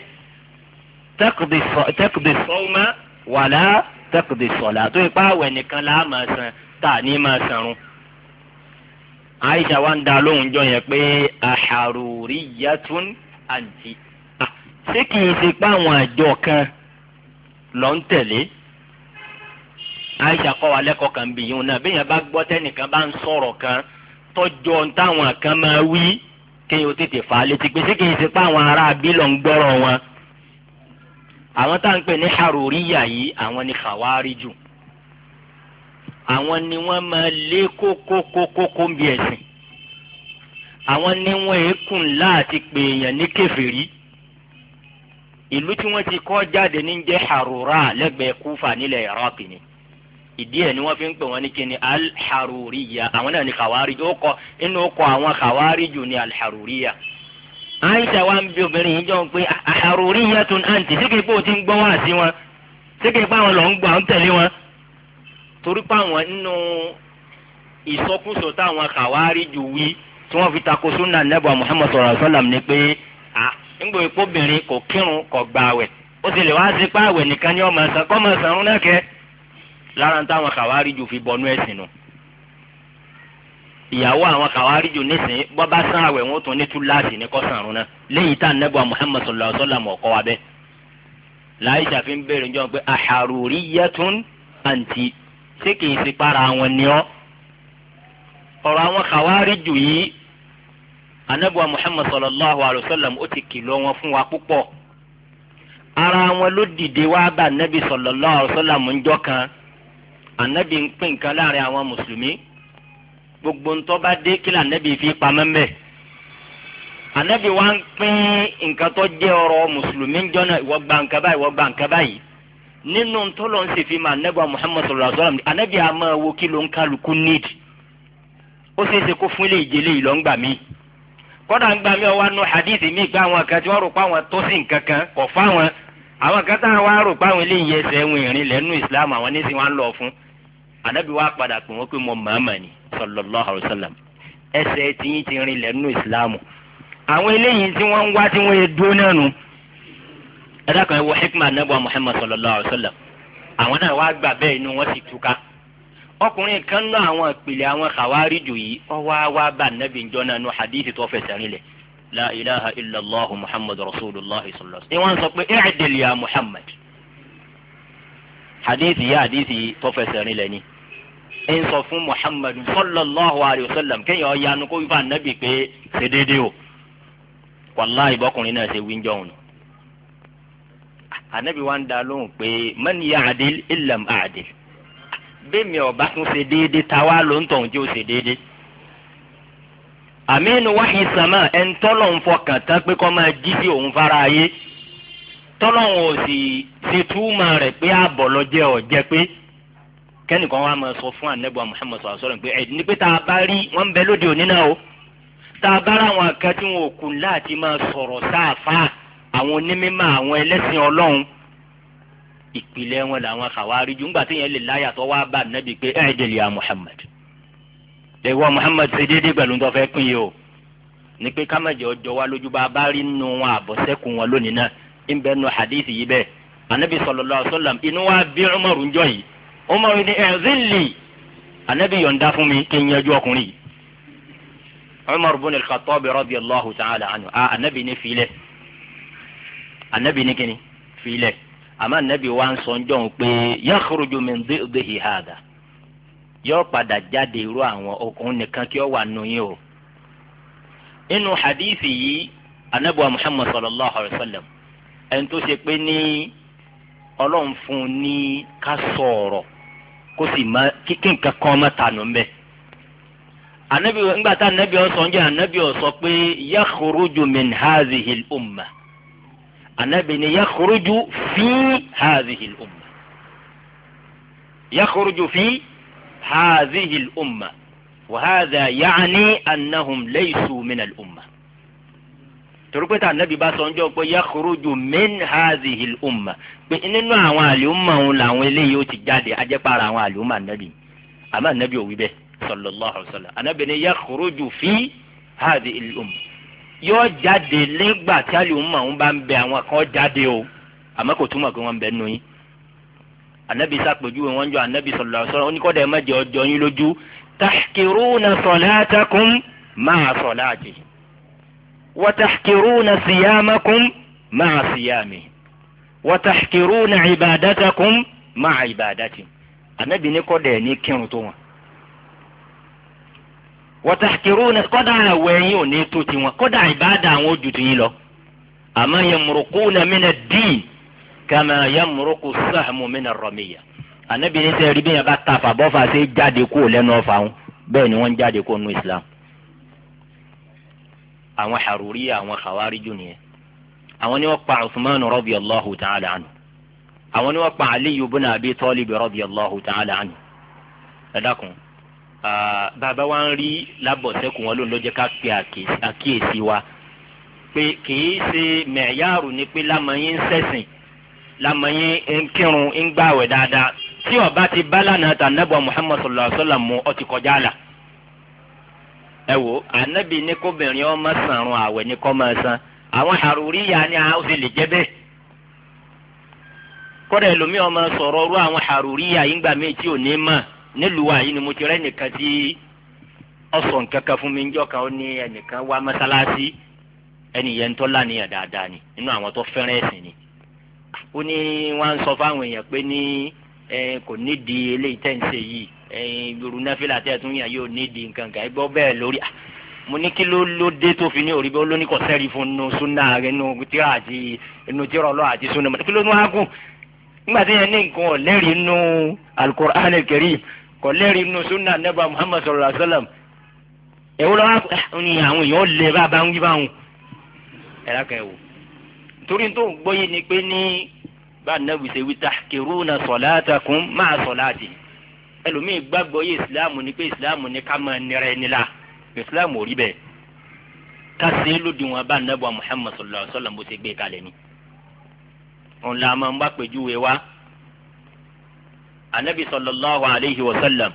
taqdi as-sawma wala taqdi as-salat tó ipá àwẹ̀ nìkan la máa san tà ní máa sàrun. Aisha wa ń dá lóhùn jọ yẹn pé aharuriyatun anti. ṣé kìí ṣe pé àwọn àjọ kan lọ ń tẹ̀lé? Aisha kọ́ wa lẹ́kọ̀ọ́ kan bí yìí náà bí yẹn bá gbọ́ tẹ́nìkan bá ń sọ̀rọ̀ kan tọ́jọ́ táwọn kan máa wí kéèyàn tètè fà á létí pé ṣé kìí ṣe pé àwọn ará bí lọ ń gbọ́rọ̀ wọn. Àwọn tá à ń pè ní haruriya yìí àwọn ni khawariju. Àwọn ni wọ́n máa lé kókókókókó ń bí ẹ̀sìn. Àwọn ni wọ́n èékùn láti pè èèyàn ní kèfèrí. Ìlú tí wọ́n ti kọ́ jáde ní jẹ́ Harura lẹ́gbẹ̀ẹ́ Kúfà nílẹ̀ Iraq ni. Ìdí ẹ̀ ni wọ́n fi ń pè wọ́n ní kíni al-Haruriya. Àwọn náà ni khawariju. Ó kọ inú ó kọ àwọn khawariju ní al-Haruriya. Aisha wa ń bí obìnrin yìí jọ pé aharuriyatun anti ṣé kìí pé o ti ń gbọ́ wá sí wọn ṣé kìí pé àwọn lọ ń gbọ́ àwọn tẹ̀lé wọn. Torí pé àwọn nínú ìsọkúsọ táwọn khawariju wí tí wọ́n fi tako sunna Ànábì Muhammad sallallahu alaihi wasallam ni pé ńgbò ipò obìnrin kò kírun kò gbààwẹ̀ ó sì lè wá sí pé àwẹ̀ nìkan ni ọmọ ẹ̀sán kọ́ mọ̀ ẹ̀sán rún náà kẹ́ lára táwọn khawariju fi bọnú ẹ̀sìn nù. Ìyàwó àwọn khawariju nísìnyí bọ́ bá sán àwẹ̀ wọn tún ní túláàsì ní kọ́sàrún náà lẹ́yìn tá Ànábì Muhammad sallallahu alaihi wasallam ọ̀kọ́ wa bẹ́ẹ̀. Láìsà fi ń béèrè jọ pé aharuriyatun anti ṣé kìí ṣe para wọn ni ọ́. Ọ̀rọ̀ àwọn khawariju yìí Ànábì Muhammad sallallahu alaihi wasallam ó ti kìlọ̀ wọn fún wa púpọ̀. Ara wọn ló dìde wá bá Ànábì sallallahu alaihi wasallam ńjọ́ kan. Ànábì ń pín nǹkan láàrin àwọn mùsùlùmí. Gbogbo ntọ́ bá dé kí l'Ànábì fi pamọ́ mbẹ́. Ànábì wa ń pín nǹkan tó jẹ́ ọ̀rọ̀ mùsùlùmí ńjọ́ náà ìwọ gba nǹkan báyìí ìwọ gba nǹkan báyìí. Nínú ntọ́lọ́ ń sì fi ma Ànábì Muhammad sallallahu alaihi wasallam Ànábì a máa wo kí ló ń kálukú níìdì. Ó ṣeé ṣe kó fún ilé ìjẹ́lẹ̀ yìí lọ ń gbà mí. Kọ́dà ń gbà mí ọwọ́ nù hadithi mi gba àwọn kan tí wọ́n rò pé àwọn tó sì nǹkan kan kọ̀ fáwọn. Àwọn kan táwọn wá rò pé àwọn eléyìí ẹsẹ̀ wọn ìrìn lẹ́nu Islam àwọn ní sì wọ́n lọ fún. Ànábì wa padà pè wọ́n pé mo màmá ni sallallahu alaihi wasallam ẹsẹ̀ tí yín ti rìn lẹ́nu Islam. Àwọn eléyìí tí wọ́n ń wá tí wọ́n yẹ dúró náà nù. Ẹ dákun ẹ wo hikma Ànábì Muhammad sallallahu alaihi wasallam. Àwọn náà wá gbà bẹ́ẹ̀ inú wọn sì túká. Ọkùnrin kan náà àwọn ìpìlẹ̀ àwọn khawariju yìí ọwọ́ wá bá Ànábì njọ́ náà nù hadith tó fẹsẹ̀ rinlẹ̀ la ilaha illallah muhammadu rasulillah sallallahu alaihi wasallam. Wọ́n sọ pé i'dil ya Muhammad. Hadith tó fẹsẹ̀ rinlẹ̀ ni. ń sọ fún Muhammadu sallallahu alayhi wa sallam kéèyàn yanu kó wípé Ànábì pé ṣe déédéé o wàláhì bọ́kùnrin náà ṣe wíńjọ́ òun. Ànábì wa ń da lóhùn pé man ya'dil illam a'dil bẹ́ẹ̀ mi ọba tún ṣe déédéé táwa ló ń tọ̀hún tí ó ṣe déédéé. àmínú wáhí sàmà ẹn tọ́lọ̀ ń fọkàn tán pé kọ́ máa jí sí òun fara ayé tọ́lọ̀ ń ò sì ṣe túmọ̀ rẹ̀ pé àbọ̀ lọ́jẹ́ ọ̀jẹ́ pé kẹ́nìkan wa máa sọ fún Ànábì Muhammad sallallahu alaihi wasallam pé ẹ̀dín ní pé tá a bá rí wọ́n ń bẹ lóde òní náà o tá a bá rà àwọn kan tí wọn ò kù láti máa sọ̀rọ̀ sáàfà àwọn onímọ̀ àwọn ẹlẹ́sìn Ọlọ́run ìpìlẹ̀ wọn làwọn Khawarij ńgbà tí yẹn lè láyà tó wá bá Ànábì pé i'dil ya Muhammad ẹ̀wọ́ Muhammad ṣe déédéé pẹ̀lú tó fẹ́ pín yìí o ní pé ká má jẹ́ ọjọ́ wa lójú bá a bá rí nínú wọn àbọ̀sẹ́kù wọn lónìí náà ń bẹ nù hadith yìí bẹ́ẹ̀ Ànábì sallallahu alaihi wasallam inú wa bí Umaru ń jọ yìí Umaru ní ẹ̀ẹ́dínlì Ànábì yọ̀ǹda fún mi kí n yanjú ọkùnrin yìí Umar ibn al-Khattab radiyallahu ta'ala anhu Ànábì ní filẹ̀ Ànábì ní kíni filẹ̀ àmọ́ Ànábì wa ń sọ ń jọ̀hún pé yakhruju min dhi'bihi hadha yóò padà jáde irú àwọn ọkùnrin nìkan kí ó wà nù yín o. inú hadithi yìí Ànábì wa Muhammad sallallahu alayhi wa sallam ẹni tó ṣe pé ní Ọlọ́run fún un ní ká sọ̀rọ̀ kó sì má kíkí nǹkan kan má tànù ń bẹ̀. Ànábì ńgbà tá Ànábì ọ̀sán jẹ́ Ànábì ọ̀sọ́ pé yakhruju min hadhihi al-umma Ànábì ni yakhruju fi hadhihi al-umma yakhruju fi هذه الأمة وهذا يعني أنهم ليسوا من الأمة تركت النبي باسونجو كو يخرج من هذه الأمة بإنه àwọn àlùmọ̀ òun làwọn eléyìí ó ti jáde ajẹ́pàrà àwọn àlùmọ̀ ànábì àmọ́ ànábì ò wí bẹ́ẹ̀ sallallahu alaihi wasallam ànábì ní yakhruju fi هذه الأمة yóò jáde nígbà tí àlùmọ̀ òun bá ń bẹ àwọn kan jáde o àmọ́ kò túmọ̀ pé wọ́n ń bẹ nù yín anabi sàpèjúwe wọn jọ anabi sallallahu alaihi wasallam oníkọ́dà ẹ̀ má jẹ́ ọjọ́ yín lójú tahkiruna salatakum ma'a salati wa tahkiruna siyamakum ma'a siyami wa tahkiruna ibadatakum ma'a ibadati anabi ní kọ́dà ẹ̀ ní kírun tó wọn wa tahkiruna kọ́dà àwẹ̀ yín ò ní tó tiwọn kọ́dà ìbádà àwọn ojú tó yín lọ àmọ́ yamruquna mina ad-din kama yamruqu as-sahmu mina ar-ramiyya anabi ní sẹ́yìn rí bí yẹn bá ta fàbọ́fà ṣe jáde kó lẹ́nu ọ̀fà wọn bẹ́ẹ̀ ni wọ́n jáde kó nu islam àwọn haruriya àwọn khawariju nìyẹn àwọn ni wọ́n pa Uthman radiyallahu ta'ala anhu àwọn ni wọ́n pa Ali ibn Abi Talib radiyallahu ta'ala anhu ẹ dákun bàbá wa ń rí lábọ̀sẹ́kùn wọn lóun ló jẹ́ ká pe àkíyèsí wa pé kìí ṣe mẹ̀yàrú ni pé lámọ̀yìn ń sẹ̀sìn lámọ̀yìn ń kírun ń gbààwẹ̀ dáadáa tí ó bá ti bá lánàá tà nẹ́bọ̀ Muhammad sallallahu alaihi wasallam mu ó ti kọjá là. ẹ wo ànábì ní kóbìnrin ọmọ sàrùn àwẹ̀ ní kọ́ máa san àwọn Haruriya ni a ó sì lè jẹ́ bẹ́ẹ̀. kọ́dà ẹlòmíì ọmọ sọ̀rọ̀ ọ̀rọ̀ àwọn Haruriya yìí gbà mí tí ò ní mọ̀ nílùú àyín ni mo ti rẹ́ nìkan tí ọ̀sọ̀ nǹkan kan fún mi ń jọ́ kan ó ní ẹnìkan wá mọ́sálásí ẹnìyẹn tó lánìyàn dáadáa ni nínú àwọn tó fẹ́ràn ẹ̀sìn ni ó ní wọ́n á sọ fáwọn èèyàn pé ní kò nídìí eléyìí tẹ̀ ń ṣe yìí yorùbá náfìlà tẹ̀ tún yàn yóò nídìí nǹkan kan ẹgbọ́ bẹ́ẹ̀ lórí mo ní kí ló dé tó fi ní orí bẹ́ẹ̀ ló ní kò sẹ́rí fún inú súnà inú tíra àti inú tíra ọlọ́ àti súnà kí ló ní wọ́n á gùn nígbà tí yẹn ní nǹkan ọ̀lẹ́rìí inú al-Qur'an al-Karim kò lẹ́rìí inú súnà nẹ́bà Muhammad sallallahu alaihi wasallam ẹ̀wọ́ lọ́wọ́ ní àwọn èèyàn lè bá bá ń wí báwọn ẹ̀rá kan ẹ̀wò torí tó ń gbọ́ yìí ni pé ní bá nẹ́bù ṣe wí tahkiruna salatakum ma'a salati ẹlòmíì gbàgbọ́ yìí ìsìláàmù ni pé ìsìláàmù ni ká máa nira ẹni la ìsìláàmù ò rí bẹ́ẹ̀ ká ṣe é lòdì wọn bá nẹ́bù Muhammad sallallahu alaihi wasallam bó ṣe gbé kalẹ̀ ni òun la máa ń bá pèjúwe wa anabi sallallahu alayhi wa sallam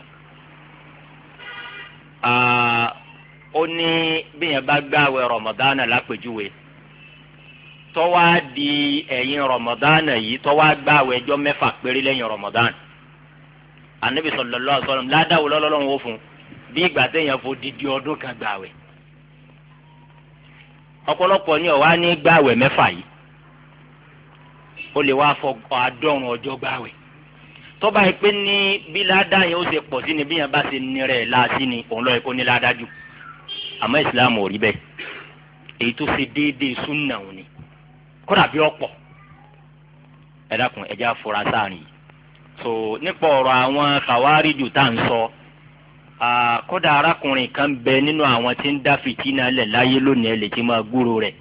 ó ní bí yẹn bá gbààwẹ̀ Ramadana lápèjúwe tọ́wá di ẹ̀yìn Ramadana yìí tọ́wá gbààwẹ̀ ọjọ́ 6 péré lẹ́yìn Ramadana anabi sallallahu alayhi wa sallam ládàá lọ́lọ́run ó fún bí ìgbà téèyàn fò dídí ọdún kan gbààwẹ̀ ọ̀pọ̀lọpọ̀ ni ó wá ní gbààwẹ̀ 6 yìí ó lè wá fọ 70 ọjọ́ gbààwẹ̀ tọ́ba yìí pé ní bí ládàá yẹn ó ṣe pọ̀ sí ni bí yẹn bá ṣe nírẹ̀ láàṣì ni òun lọ́ọ́ yẹ kó ní ládàá jù àmọ́ ìsìlámù ò rí bẹ́ẹ̀ èyí tó ṣe déédéé súnà òun ni kódà bí ọ̀pọ̀ ẹ dákun ẹ jẹ́ àfúrá sáàrin yìí so nípa ọ̀rọ̀ àwọn kàwáríjù tá à ń sọ kódà arákùnrin kan bẹ nínú àwọn tí ń dá fìtínà lẹ̀ láyé lónìí ẹ lè ti máa gbúrò rẹ̀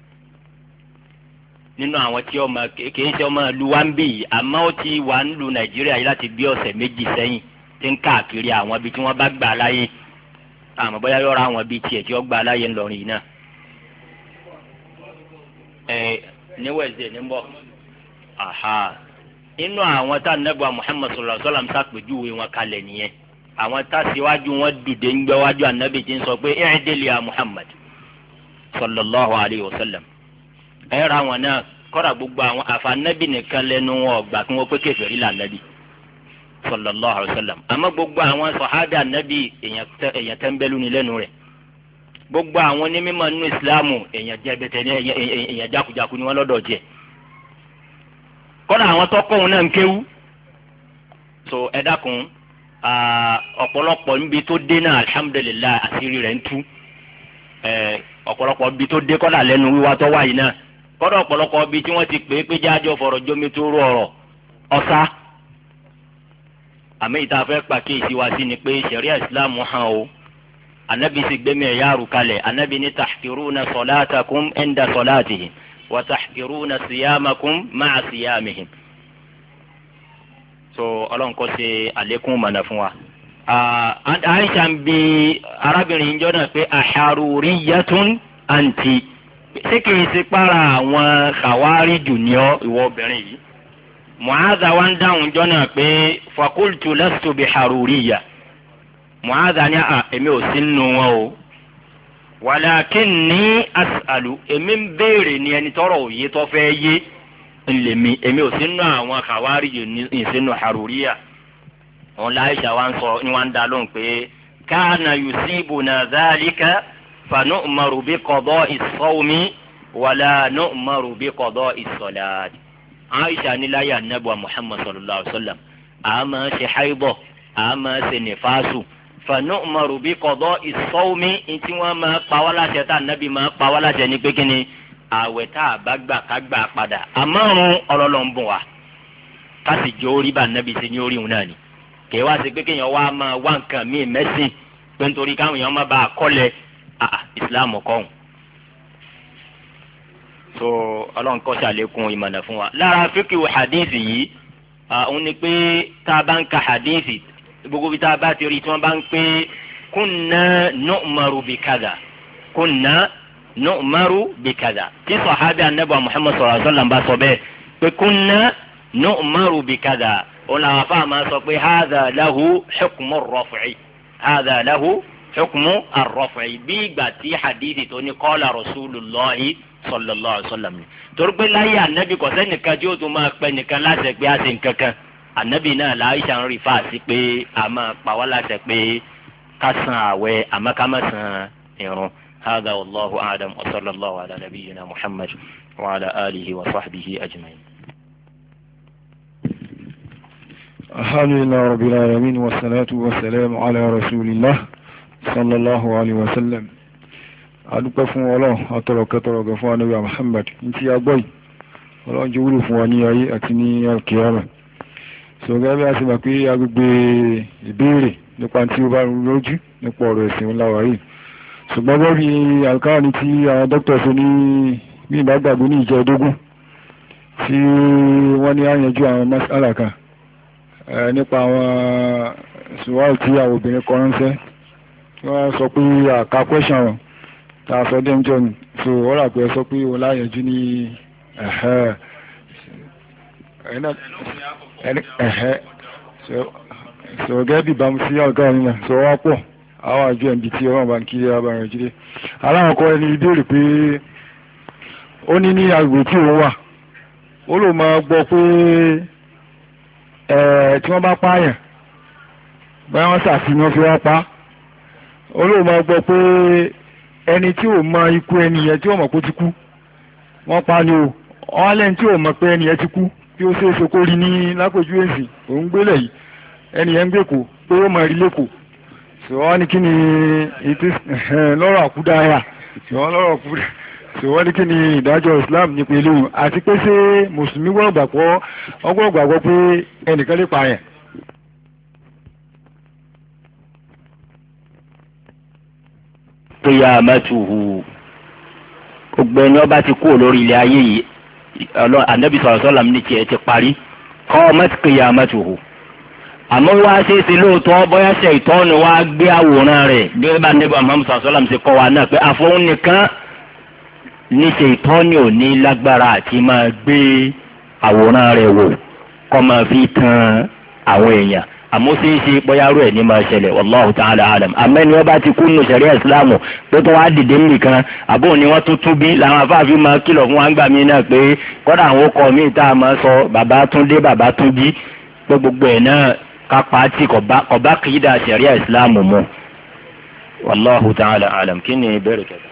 nínú àwọn tí ọmọ kìí ṣe ọmọ ìlú wa ń bì yìí àmọ́ ó ti wà ń lu Nàìjíríà yìí láti bí ọ̀sẹ̀ méjì sẹ́yìn tí ń káàkiri àwọn ibi tí wọ́n bá gbà láyé àmọ́ bóyá yọ̀rọ̀ àwọn ibi tiẹ̀ tí ó gbà láyé ńlọrin yìí náà. ní wẹ̀sẹ̀ ní bọ̀ inú àwọn tá nẹ́bà Muhammad sallallahu alaihi wasallam ṣàpèjúwe wọn kalẹ̀ nìyẹn àwọn tá síwájú wọn dìde ń gbẹ́ wájú ànábì tí ń sọ pé i'dil ya Muhammad sallallahu alaihi wasallam ẹ ra wọn náà kọ́ra gbogbo àwọn àfànẹ́bì nìkan lẹ́nu wọn ọgbà kí wọ́n pé kèfèrí là nẹ́bì sallallahu alaihi wasallam àmọ́ gbogbo àwọn sọ̀hádà nẹ́bì èèyàn tẹ́ńbẹ́lú ni lẹ́nu rẹ̀ gbogbo àwọn onímọ̀ nínú ìsìláàmù èèyàn jẹ́bẹ̀tẹ̀ ní èèyàn jákujáku ni wọ́n lọ́dọ̀ jẹ́ kọ́ra àwọn tọ́kọ̀hún náà ń kéwú so ẹ dákun ọ̀pọ̀lọpọ̀ níbi tó dé náà alhamdulilayi àṣírí rẹ̀ ń tú ọ̀pọ̀lọpọ̀ níbi tó dé kọ́ra lẹ́nu wíwá tó wáyé náà kọ́dọ̀ ọ̀pọ̀lọpọ̀ bíi tí wọ́n ti pè é pé jájọ́ fọ̀rọ̀ jómi tó rú ọ̀rọ̀ ọ̀sá àmì ìta fẹ́ pàkíyèsí wa sí ni pé sẹ̀ríà ìsìláàmù hàn o anabi sì gbẹ́mí ẹ̀yà àrùkalẹ̀ anabi ní tahkiruna salatakum inda salatihim wa tahkiruna siyamakum ma'a siyamihim so ọlọ́run kó ṣe àlékún mọ̀nà fún wa. Aisha ń bi arábìnrin ìjọ náà pé aharuriyatun anti ṣé kìí ṣe para àwọn kàwárí jù ní ọ ìwọ obìnrin yìí Mu'adha wa ń dáhùn jọ náà pé fakultu lastu bi haruriya Mu'adha ní èmi ò sí nínú wọn o walakinni as'alu èmi ń béèrè ní ẹni tọrọ òye tó fẹ́ yé ńlẹ̀mí èmi ò sínú àwọn khawarij ìsínú haruriya wọn láìsà wa ń sọ ni wọn ń dá lóhùn pé kana yusibuna dhalika fanu'maru bi qada'i as-sawmi wala nu'maru bi qada'i as-salat. Aisha ní láyé Ànábì Muhammad sallallahu alaihi wasallam àmọ́ ṣe haibọ̀ àmọ́ ṣe nífàsù fanu'maru bi qada'i as-sawmi tí wọ́n máa pa wá láṣẹ tá Ànábì máa pa wá láṣẹ ní pé kí ni àwẹ̀ tá a bá gbà ká gbà padà àmọ́run ọlọ́lọ́ ń bùn wá ká sì jẹ́ orí bá Ànábì ṣe ní orí òun náà ni kì í wá sí pé kéèyàn wá máa wá nǹkan míì mẹ́sìn pé nítorí káwọn èèyàn má bàa kọ́lẹ̀ Islam kọ́hún. so ọlọ́run kọ́ ṣàlékún ìmọ̀nà fún wa. lára fíkì hadithi yìí òun ni pé tá a bá ń ka hadithi gbogbo bí tá a bá ti rí tí wọ́n bá ń pé kunna nu'maru bi kadha kunna nu'maru bi kadha tí sọ̀hábì Ànábì Muhammad sallallahu alaihi wasallam bá sọ bẹ́ẹ̀ pé kunna nu'maru bi kadha òun làwọn afáàmà sọ pé hadha lahu hukmu ar-raf'i hadha lahu hukmu ar-raf'i bí ìgbà tí hadithi tó ní qala rasulullahi sallallahu alaihi wasallam torí pé láyé Ànábì kò sẹ́nìkan tí ó tún máa pẹ́ nìkan láṣẹ pé á ṣe nǹkan kan Ànábì náà láìsà ń rí fáàsì pé a máa pa wá láṣẹ pé ká san àwẹ̀ àmọ́ ká má san ìrun. هذا والله أعلم وصلى الله على نبينا محمد وعلى آله وصحبه أجمعين. الحمد لله رب العالمين والصلاة والسلام على رسول الله صلى الله عليه وسلم. adúpẹ́ fún Ọlọ́run atọrọkẹtọrọgẹ fún Ànábì Muhammad ntí agbọ́yì Ọlọ́run jẹ́ wúlò fún wa ní ayé àti ní alkiyama. sọ̀rọ̀ bí a ṣe mọ̀ pé agbègbè ìbéèrè nípa tí ó bá lójú nípa ọ̀rọ̀ ẹ̀sìn ńlá wa yìí ṣùgbọ́n bọ́ bí alkaani tí àwọn dókítà ṣe ní bí ìbágbàgbé ní ìjẹ́dógún tí wọ́n ní àyànjú àwọn mas'ala kan nípa àwọn ṣùwárì tí àwọn obìnrin kọ ránṣẹ́ wọ́n sọ pé àka question wọn ta sọ dé jọ ní so wọ́n rà pé ẹ sọ pé wọ́n láyànjú ní so gẹ́gẹ́ bí ìbámu sí alkaani náà so wọ́n pọ̀ àwọn àjọ ẹ̀mí tí ọlọ́run bá ń kí abáyọ̀ jíde aláwọn kọ́ ẹni ìbéèrè pé ó ní agbègbè tí òun wà ó lò máa gbọ́ pé tí wọ́n bá pààyàn báyọ̀ wọ́n ṣàfihàn fi wọ́n pa ó lò máa gbọ́ pé ẹni tí ò mọ ikú ẹni yẹn tí ò mọ̀ kó ti kú wọ́n pa ni o wọ́n lẹ́ni tí ò mọ̀ pé ẹni yẹn ti kú bí ó ṣe é ṣe kó rí ní lápèjú èsì òun gbélé yìí ẹni yẹn ń gbé kó pé ó mọ̀ rí lẹ́kọ̀ọ́ sọ̀wọ́n ní kí ni ètò lọ́rọ̀ àkúdáyà sọ̀wọ́n lọ́rọ̀ àkúdáyà sọ̀wọ́n ní kí ni ìdájọ́ Islam ní pẹ̀lú àti pé ṣé mùsùlùmí gbọ́dọ̀ gbàgbọ́ pé ẹnìkan lè pààyàn. qiyamatuhu gbogbo ẹni ọba ti kú lórí ilẹ̀ ayé yìí Ànábì sallallahu alaihi wasallam ní tiẹ̀ ti parí qamat qiyamatuhu. àmọ́ wá ṣe é ṣe lóòótọ́ bóyá ṣe ìtọ́nu wá gbé àwòrán rẹ̀ bí wọ́n bá Ànábì Muhammad sallallahu alaihi wasallam ṣe kọ́ wa náà pé àfọwọ́n nìkan ní ṣe ìtọ́nu ò ní lágbára àti máa gbé àwòrán rẹ̀ wò kọ́ máa fi tan àwọn èèyàn àmọ́ ṣe é ṣe bóyá rú ẹ̀ ní máa ṣẹlẹ̀ wallahu ta'ala alam. àmẹ́ni wọ́n bá ti kú nù sẹ̀ríà ìsìláàmù tó tún wá dìde nìkan àbó ni wọ́n tún bí làwọn afáàfin máa kìlọ̀ fún wa ńgbà mí náà pé kọ́dà àwọn ọkọ̀ míì tá a máa sọ bàbá tún dé bàbá tún bí pé gbogbo ẹ̀ náà kápá tí kọ̀bá kìídà sẹ̀ríà ìsìláàmù mu wallahu ta'ala alam. kí ni ìbéèrè kẹta.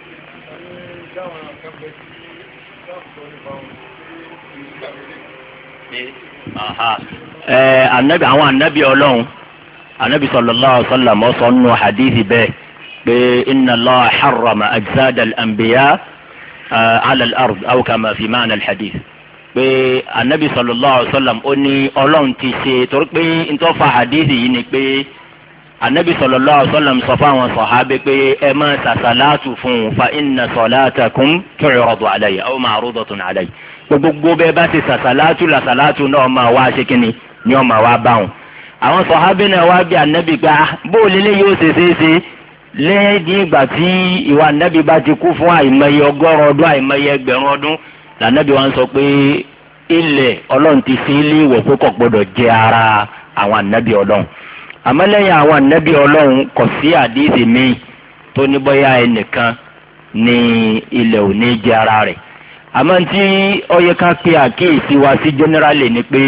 àwọn anabi Ọlọ́run anabi sallallahu alaihi wasallam sọ nù hadithi bẹ́ẹ̀ pé inna Allah harrama ajzad al-anbiya ala al-ard aw kama fi ma'na al-hadith pé anabi sallallahu alaihi wasallam ó ní Ọlọ́run ti ṣe torí pé ntọ́fà hadithi yìí ni pé anabi sallallahu alaihi wasallam sọ fáwọn sọ̀hábẹ́ pé ẹ máa ṣàṣàlátù fún un fa inna salatakum tu'radu alayya aw ma'rudatun alayya gbogbo bẹ́ẹ̀ bá ti ṣàṣàlátù làṣàlátù náà máa wá ṣe kínní ni ọmọ wa bá wọn. àwọn sọ̀hábẹ́ náà wá bí anabi gba bó lélẹ́ yóò ṣe ṣeéṣe lẹ́yìn ìgbà tí ìwà anabi bá ti kú fún àìmọye ọgọ́rùn ọdún àìmọye ẹgbẹ̀rún ọdún lànàbí wa ń sọ pé ilẹ̀ Ọlọ́run ti fi ilé ìwọ̀ pé kò gbọdọ̀ jẹ ara àwọn anabi Ọlọ́run. àmọ́ lẹ́yìn àwọn anabi Ọlọ́run kò sí àdíìsì míì tó ní bóyá ẹnìkan ní ilẹ̀ ò ní jẹ ara rẹ̀. àmọ́ tí ó yẹ ká pe àkíyèsí wa sí generally ni pé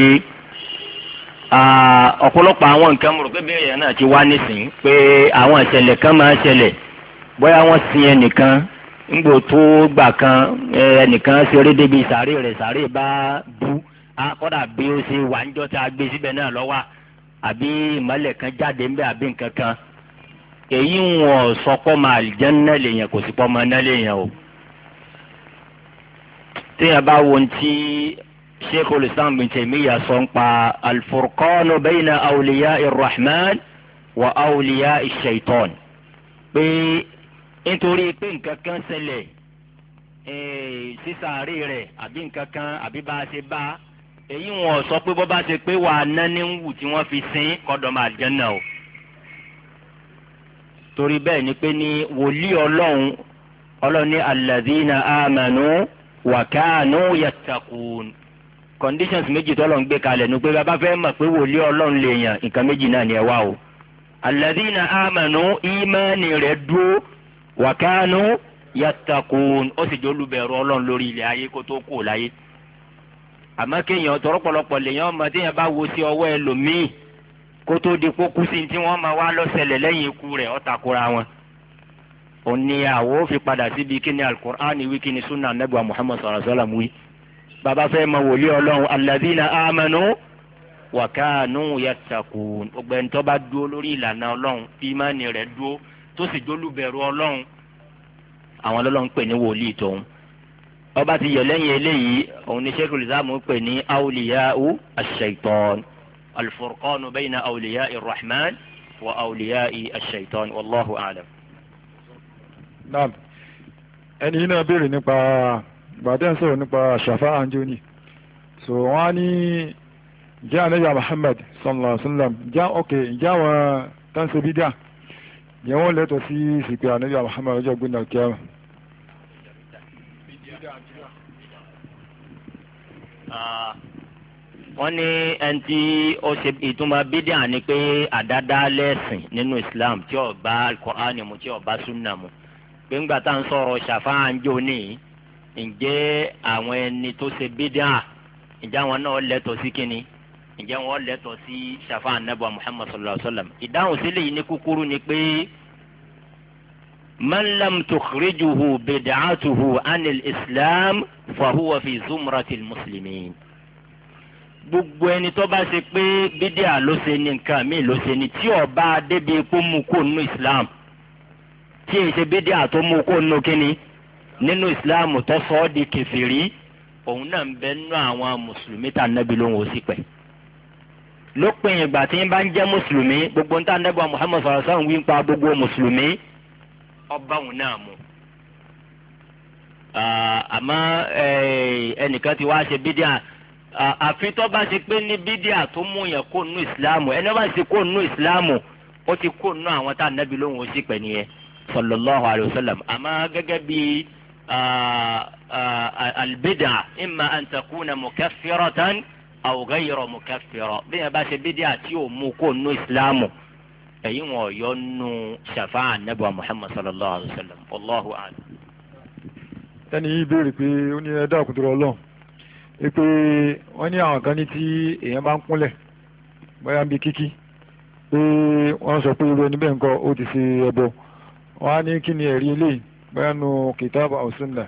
ọ̀pọ̀lọpọ̀ àwọn nǹkan mo rò pé bẹ́ẹ̀ yẹn náà ti wá nísìnyí pé àwọn ìṣẹ̀lẹ̀ kan máa ń ṣẹlẹ̀ bóyá wọ́n sin ẹnìkan ńgbò tó gbà kan ẹnìkan ṣeré débi sàárè rẹ̀ sàárè bá bú kọ́dà bí ó ṣe wà níjọ́ tí a gbé síbẹ̀ náà lọ́wọ́ àbí ìmọ̀lẹ̀ kan jáde ńbẹ̀ àbí nǹkan kan èyí wọn sọpọ́ máa àlìjánnà lèèyàn kò sí pọ́ máa ná lèèyàn o. téèyàn bá wo ohun tí Sheikhul Islam bin Taymiyyah sọ ń pa al-furqanu bayna awliya'i ar-Rahman wa awliya'i ash-shaytan pé nítorí pé nǹkan kan ṣẹlẹ̀ sísàárè rẹ̀ àbí nǹkan kan àbí bá a ṣe bá èyí wọn sọ pé bọ́ bá ṣe pé wàá ná ní wù tí wọ́n fi sin kọ́dọ̀mọ àlìjánnà o. torí bẹ́ẹ̀ ni pé ní wòlíì ọlọ́run ní alladhina amanu wa kanu yattaqun conditions méjì tọ́lọ̀ ń gbé kalẹ̀ ní pé bàbá fẹ́ mọ̀ pé wòlíì ọlọ́run lè yàn nǹkan méjì náà ni ẹ wá o. alladhina amanu ìmánì rẹ̀ dúró wa kanu yattaqun ó sì jólúbẹ̀rù ọlọ́run lórí ilẹ̀ ayé kó tó kú láyé. àmọ́ kéèyàn tọrọpọlọpọ lèèyàn ọmọ téèyàn bá wo sí ọwọ́ ẹlòmíì kó tó di kó kú sí tí wọ́n máa wá lọ́sẹ̀lẹ̀ lẹ́yìn ikú rẹ̀ ó takora wọn. òun ni àwo fi padà síbi kí ni al-Qur'an wí kí ni sunna anabi Muhammad sallallahu alaihi wasallam wí. bàbá fẹ́ mọ wòlíì ọlọ́run alladhina amanu wa kanu yattaqun gbogbo ẹni tó bá dúró lórí ìlànà ọlọ́run ìmánì rẹ̀ dúró tó sì jólúbẹ̀rù ọlọ́run àwọn ọlọ́run pè ní wòlíì tóun. ọba ti yẹ lẹ́yìn eléyìí òun ni Sheikhul Islam pè ní awliya'u ash-shaytan al-furqanu bayna awliya'i ar-Rahman wa awliya'i ash-shaytan wallahu a'lam. naam ẹni yìí náà béèrè nípa gbàdé ń sọ̀rọ̀ nípa ṣàfà anjoni so wọ́n á ní jẹ́ ànábì Muhammad sallallahu alaihi wasallam jẹ́ àwọn tánṣe bídà jẹ́ wọ́n lẹ́tọ̀ sí ìsìnkú ànábì Muhammad ọjọ́ gbìnà kíámà. wọ́n ní ẹni tí ó ṣe ìtumọ̀ bídíà ni pé àdáda lẹ́sìn nínú Islam tí ó bá Al-Qur'ani mu tí ó bá súnà mu pé ńgbà tá à ń sọ̀rọ̀ ṣàfáà ń jò ní ǹjẹ́ àwọn ẹni tó ṣe bídíà ǹjẹ́ àwọn náà lẹ́tọ̀ọ́ sí kínní ǹjẹ́ wọ́n lẹ́tọ̀ọ́ sí ṣàfáà nàbà Muhammad sallallahu alayhi wa sallam ìdáhùn sílẹ̀ yìí ní kúkúrú ni pé man lam tukhrijuhu bid'atuhu anil Islam fahuwa fi zumratil muslimin. gbogbo ẹni tó bá ṣe pé bídíà ló ṣe ní nǹkan míì ló ṣe ní tí ó bá débi kó mú kó nínú Islam tí èyí ṣe bídíà tó mú kó nínú kínní nínú Islam tó sọ ọ́ di kèfèrí òun náà ń bẹ nínú àwọn mùsùlùmí tá nàbí lóhùn ó sì pẹ́. lópin ìgbà tí ń bá ń jẹ́ mùsùlùmí gbogbo ń tá nàbí wa Muhammad sallallahu alaihi wasallam wí ń pa gbogbo mùsùlùmí ọba òun náà mú. àmọ́ ẹnìkan ti wá ṣe bídíà àfi tó bá ṣe pé ní bídíà tó mú yẹn kó nínú ìsìláàmù ẹni bá ṣe kó nínú ìsìláàmù ó ti kó nínú àwọn tá nàbí lóhùn ó sì pẹ́ nìyẹn sallallahu alaihi wasallam. àmọ́ gẹ́gẹ́ bí albid'a imma an takuna mukaffiratan aw ghayra mukaffira bí yẹn bá ṣe bídíà tí ò mú kó nínú ìsìláàmù èyí wọn yọ nù ṣàfáà nàbí wa Muhammad sallallahu alaihi wasallam wallahu a'lam. ẹni yìí béèrè pé ó ní ẹ̀dá òkúta Ọlọ́run pé wọ́n ní àwọn kan ní tí èèyàn bá ń kúnlẹ̀ bóyá ń bi kíkí pé wọ́n sọ pé irú ẹni bẹ́ẹ̀ ńkọ́ ó ti ṣe ẹbọ wọ́n á ní kí ni ẹ̀rí eléyìí bóyá nu kìtàbù aw sunnah.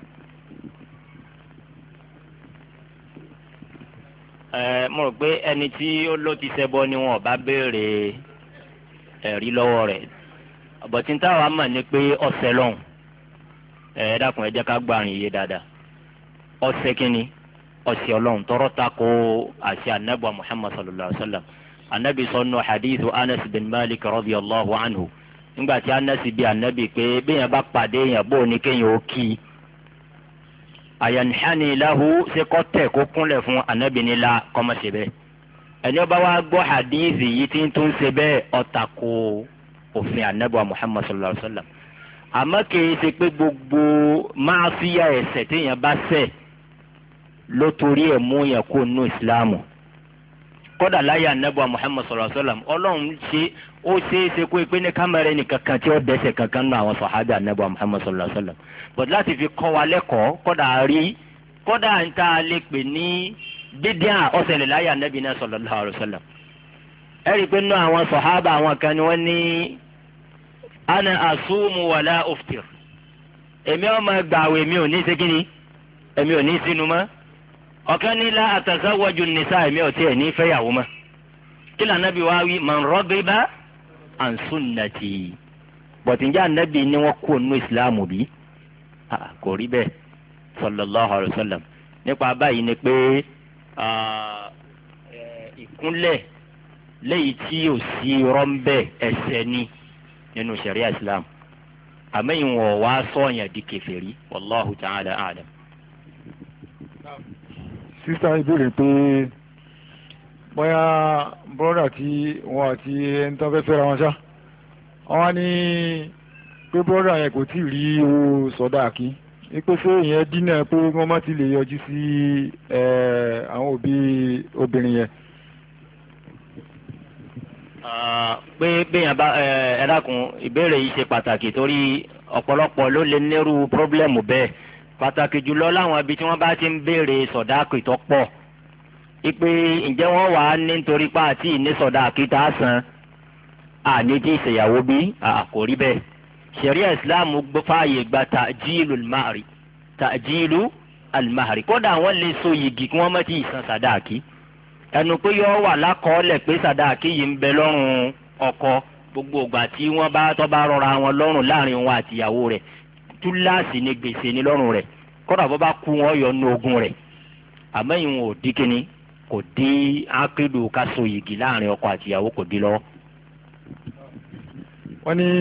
mo rò pé ẹni tí ó ló ti ṣẹbọ ni wọn ò bá béèrè ẹ̀rí lọ́wọ́ rẹ̀ ọ̀bọ̀tí táwa mọ̀ ní pé ọ̀sẹ̀ lọ́hùn dákun ẹ jẹ́ ká gbàrin iye dáadáa ọ̀sẹ̀ kínní ọ̀sẹ̀ ọlọ́hùn tọrọ ta ko àṣẹ anabi Muhammad sallallahu alayhi wa sallam anabi sọnù hadithu Anas bin Malik radiyallahu anhu nígbà tí Anas bí anabi pé bẹ́ẹ̀ bá pàdé yẹn bó ní kéèyàn ó kí i àyànhánì lahu ṣe kọ́ tẹ̀ kó kúnlẹ̀ fún anabi nílá kọ́mọ̀ṣẹ́ bẹ́ẹ̀ ẹni ọba wa gbọ́ hadithi yìí tí ń tún ṣe bẹ́ẹ̀ ọ̀tà kó òfin anabi Muhammad sallallahu alayhi wa sallam àmọ́ kìí ṣe pé gbogbo máa fi ya ẹ̀ṣẹ̀ téèyàn bá ṣẹ̀ ló torí ẹ̀ mú yẹn kó nù ìsìláàmù kódà láyé anabi Muhammad sallallahu alayhi wa sallam ọlọ́run ṣe ó ṣe é ṣe kó pé ní kámẹ́rà nìkan kan tí ó dẹ́ṣẹ̀ kankan nù àwọn sàhábà anabi Muhammad sallallahu alayhi wa sallam but láti fi kọ́ wa lẹ́kọ̀ọ́ kódà rí kódà ń ta lè pè ní bídíà ó ṣẹlẹ̀ láyé ànábì náà sallallahu alaihi wasallam. ẹ rí i pé nínú àwọn sọ̀hábà àwọn kan ni wọ́n ní ana asumu wala uftir, èmi ò máa gbààwẹ̀ èmi ò ní ṣe kíni èmi ò ní sínú mọ́. ọ̀kan ní la atazawwaju nisa, èmi ò tiẹ̀ ní fẹ́yàwó mọ́. kí lóò ànábì wá wí man raghiba an sunnati, bọ̀tìjà ànábì ni wọ́n kó nínú ìsìláàmù bí kò rí bẹ́ẹ̀ sallallahu alayhi wa sallam. nípa báyìí ni pé ìkúnlẹ̀ léyìí tí ò sí rọ́ńbẹ́ ẹ̀ṣẹ̀ ni nínú sharia islam, àmẹ́yìn wọ̀ wá sọ̀yàn di kèfèrí wallahu ta'ala a'lam. sísá ìbéèrè pé bóyá bọ́dà tí wọ́n àti ẹni tó fẹ́ fẹ́ra wọn ṣá wọ́n wá ní pé bọ́dà yẹn kò tí ì rí owó sọ̀dáàkì pé ṣé ìyẹn dínà pé wọ́n má ti lè yọjú sí àwọn òbí obìnrin yẹn. pé bẹ́ẹ̀ bá ẹ dákun ìbéèrè yìí ṣe pàtàkì torí ọ̀pọ̀lọpọ̀ ló lè nírú pírọ́blẹ́mù bẹ́ẹ̀, pàtàkì jùlọ láwọn ibi tí wọ́n bá ti ń béèrè sọ̀dáàkì tó pọ̀. ipe ǹjẹ́ wọ́n wà á ní nítorí pa àti ìní sọ̀dáàkì tá a san àní tí ìṣèyàwó bí kò rí bẹ́ẹ̀. ṣẹ̀ríà ìsìláàmù fààyè gba ta'jilu al-mahri kódà wọ́n lè so yìgì kí wọ́n má ti san sàdáàkì. ẹnu pé yọ wà lákọọ́lẹ̀ pé sàdáàkì yìí ń bẹ lọ́rùn ọkọ gbogbo ìgbà tí wọ́n bá tọ́ bá rọra wọn lọ́rùn láàrin wọn àtìyàwó rẹ̀ túláàsì ni gbèsè ní lọ́rùn rẹ̀, kódà bó bá kú wọn yọ nínú ogún rẹ̀. àmọ́ ìwọ̀n ò dí kíní kò dí ákídù ká so yìgì láàrin ọkọ àtìyàwó kò dí lọ́wọ́. wọ́n ní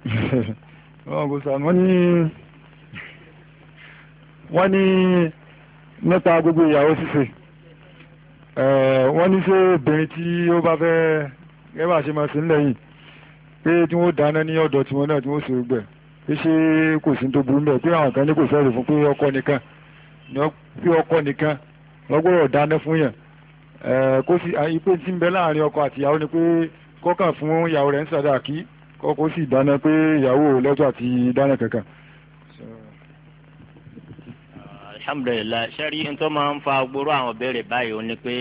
wọ́n ní nípa gbogbo ìyàwó ṣíṣe wọ́n ní ṣé obìnrin tí ó bá fẹ́ gẹ́gẹ́ bá ṣe máa ṣe ńlẹ̀ yìí pé tí wọ́n dáná ní ọ̀dọ̀ tiwọn náà tí wọ́n ṣe gbẹ̀ pé ṣé kò sí tó burú mẹ́ pé àwọn kan ní kò sẹ́rù fún pé ọkọ nìkan lọ́gbọ́dọ̀ dáná fún yàn kó sì ipé tí ń bẹ láàrin ọkọ àti ìyàwó ni pé kọ́kàn fún ìyàwó rẹ̀ ń sàdáàkí kọ́kọ́ sì dáná pé ìyàwó lẹ́tọ̀ àti dáná kankan. alhamdulilayi sẹ́rí n tó máa ń fa gbóró àwọn béèrè báyìí ó ní pé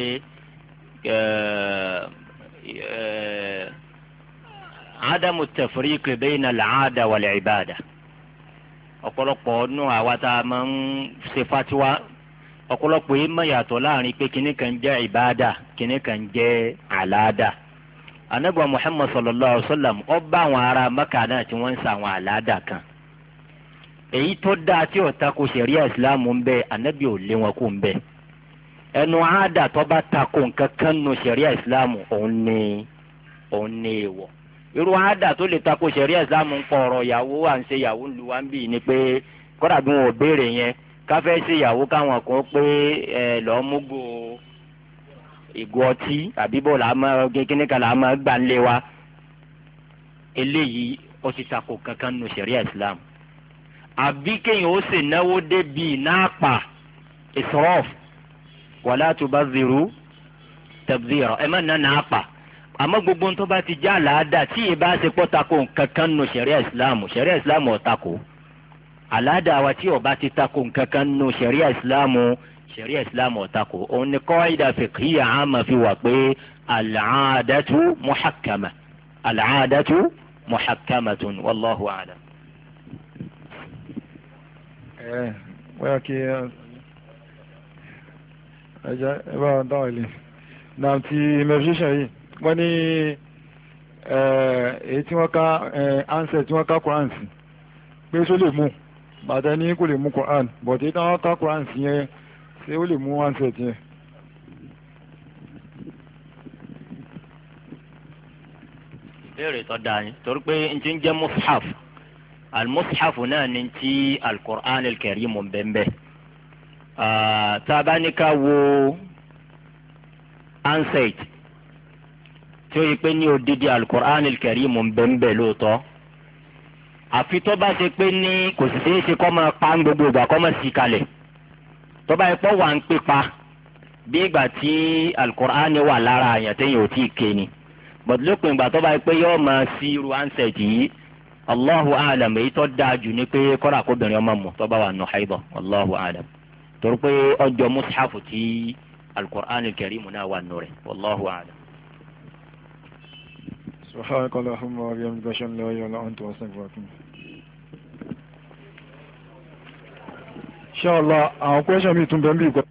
adamu tafriq bayna al-aada wal-ibada. ọ̀pọ̀lọpọ̀ nù àwa tá a máa ń ṣe fatiwa ọ̀pọ̀lọpọ̀ yìí mọ̀ yàtọ̀ láàrin pé kinní kan jẹ́ ìbáàdà kinní kan jẹ́ àlàádà. anabi muhammad sallallahu alaihi wa sallam ó bá àwọn ará maka náà tí wọ́n ń sa àwọn àlàádà kan. èyí tó dáa tí ó tako ṣẹ̀ríà ìsìláàmù ń bẹ anabi ò lé wọn kó ń bẹ. ẹnu àádà tó bá tako nǹkan kan nù ṣẹ̀ríà ìsìláàmù òun ní èèwọ̀. irú àádà tó lè tako ṣẹ̀ríà ìsìláàmù ń pọ̀ ọ̀rọ̀ ìyàwó à ń ṣe ìyàwó ń lu wa ń bì ní pé kọ́dà bí wọn ò béèrè yẹn káfẹ́ sí ìyàwó káwọn kan pé lọ́ọ́ múgò ìgò ọtí àbí bò làá kíní kan làá máa gbà ń lé wa. eléyìí ó ti tako kankan nù ṣẹ̀ríà islam. àbí kéèyàn ó sì náwó débi náàpà israf wala tubazziru tabzira ẹ má ná náàpà. àmọ́ gbogbo tó bá ti já àlàáda tí ì bá ṣe pọ́ tako kankan nù ṣẹ̀ríà islam ò tako. àlàáda wa tí ọba ti tako nǹkankan nù ṣẹ̀ríà ìsìlámù ọ̀tako òun ni qaida fiqhiyya àmà fi wà pé al-aadatu muhakkamatun wallahu a'lam. wọ́n yà kí ẹja ẹ bá wọn dáhùn ilé náà ti menstruation yìí wọ́n ní èyí tí wọ́n ká ansẹ̀ tí wọ́n ká Quran sí pé só lè mú bàtà ní kò lè mú Quran bọ̀dé táwọn ká Quran sí yẹn ṣé ó lè mú ansẹ̀ tiẹ̀. ìbéèrè tó dáa ni torí pé n ti ń jẹ́ mushaf al-mushaf náà ni ti al-Qur'an al-Karim bẹ́ẹ̀ tá a bá ní ká wo ansẹ̀ tí ó yẹ pé ní odidi al-Qur'an al-Karim bẹ́ẹ̀ lóòótọ́ àfi tó bá ṣe pé ní kò sì ṣeé ṣe kọ́ máa pa ń gbogbo ìgbà kọ́ máa sì kalẹ̀ tó bá yẹ pọ́ wà ń pípa bí ìgbà tí al-Qur'an wà lára àyàn téèyàn ò tí ì ké ni bọ̀dúlópin ìgbà tó bá yẹ pé yóò máa sí irú ansẹ̀t yìí Allahu a'lam èyí tó dáa jù ní pé kọ́ra kóbìnrin ọmọ mu tó bá wà nù haidọ̀ Allahu a'lam. torí pé ọjọ́ mushafu tí al-Qur'an al-Karim náà wà nù rẹ̀ wallahu a'lam. سبحانك اللهم وبحمدك اشهد ان لا اله الا انت استغفرك. ان شاء الله àwọn question mi tún bẹ nbi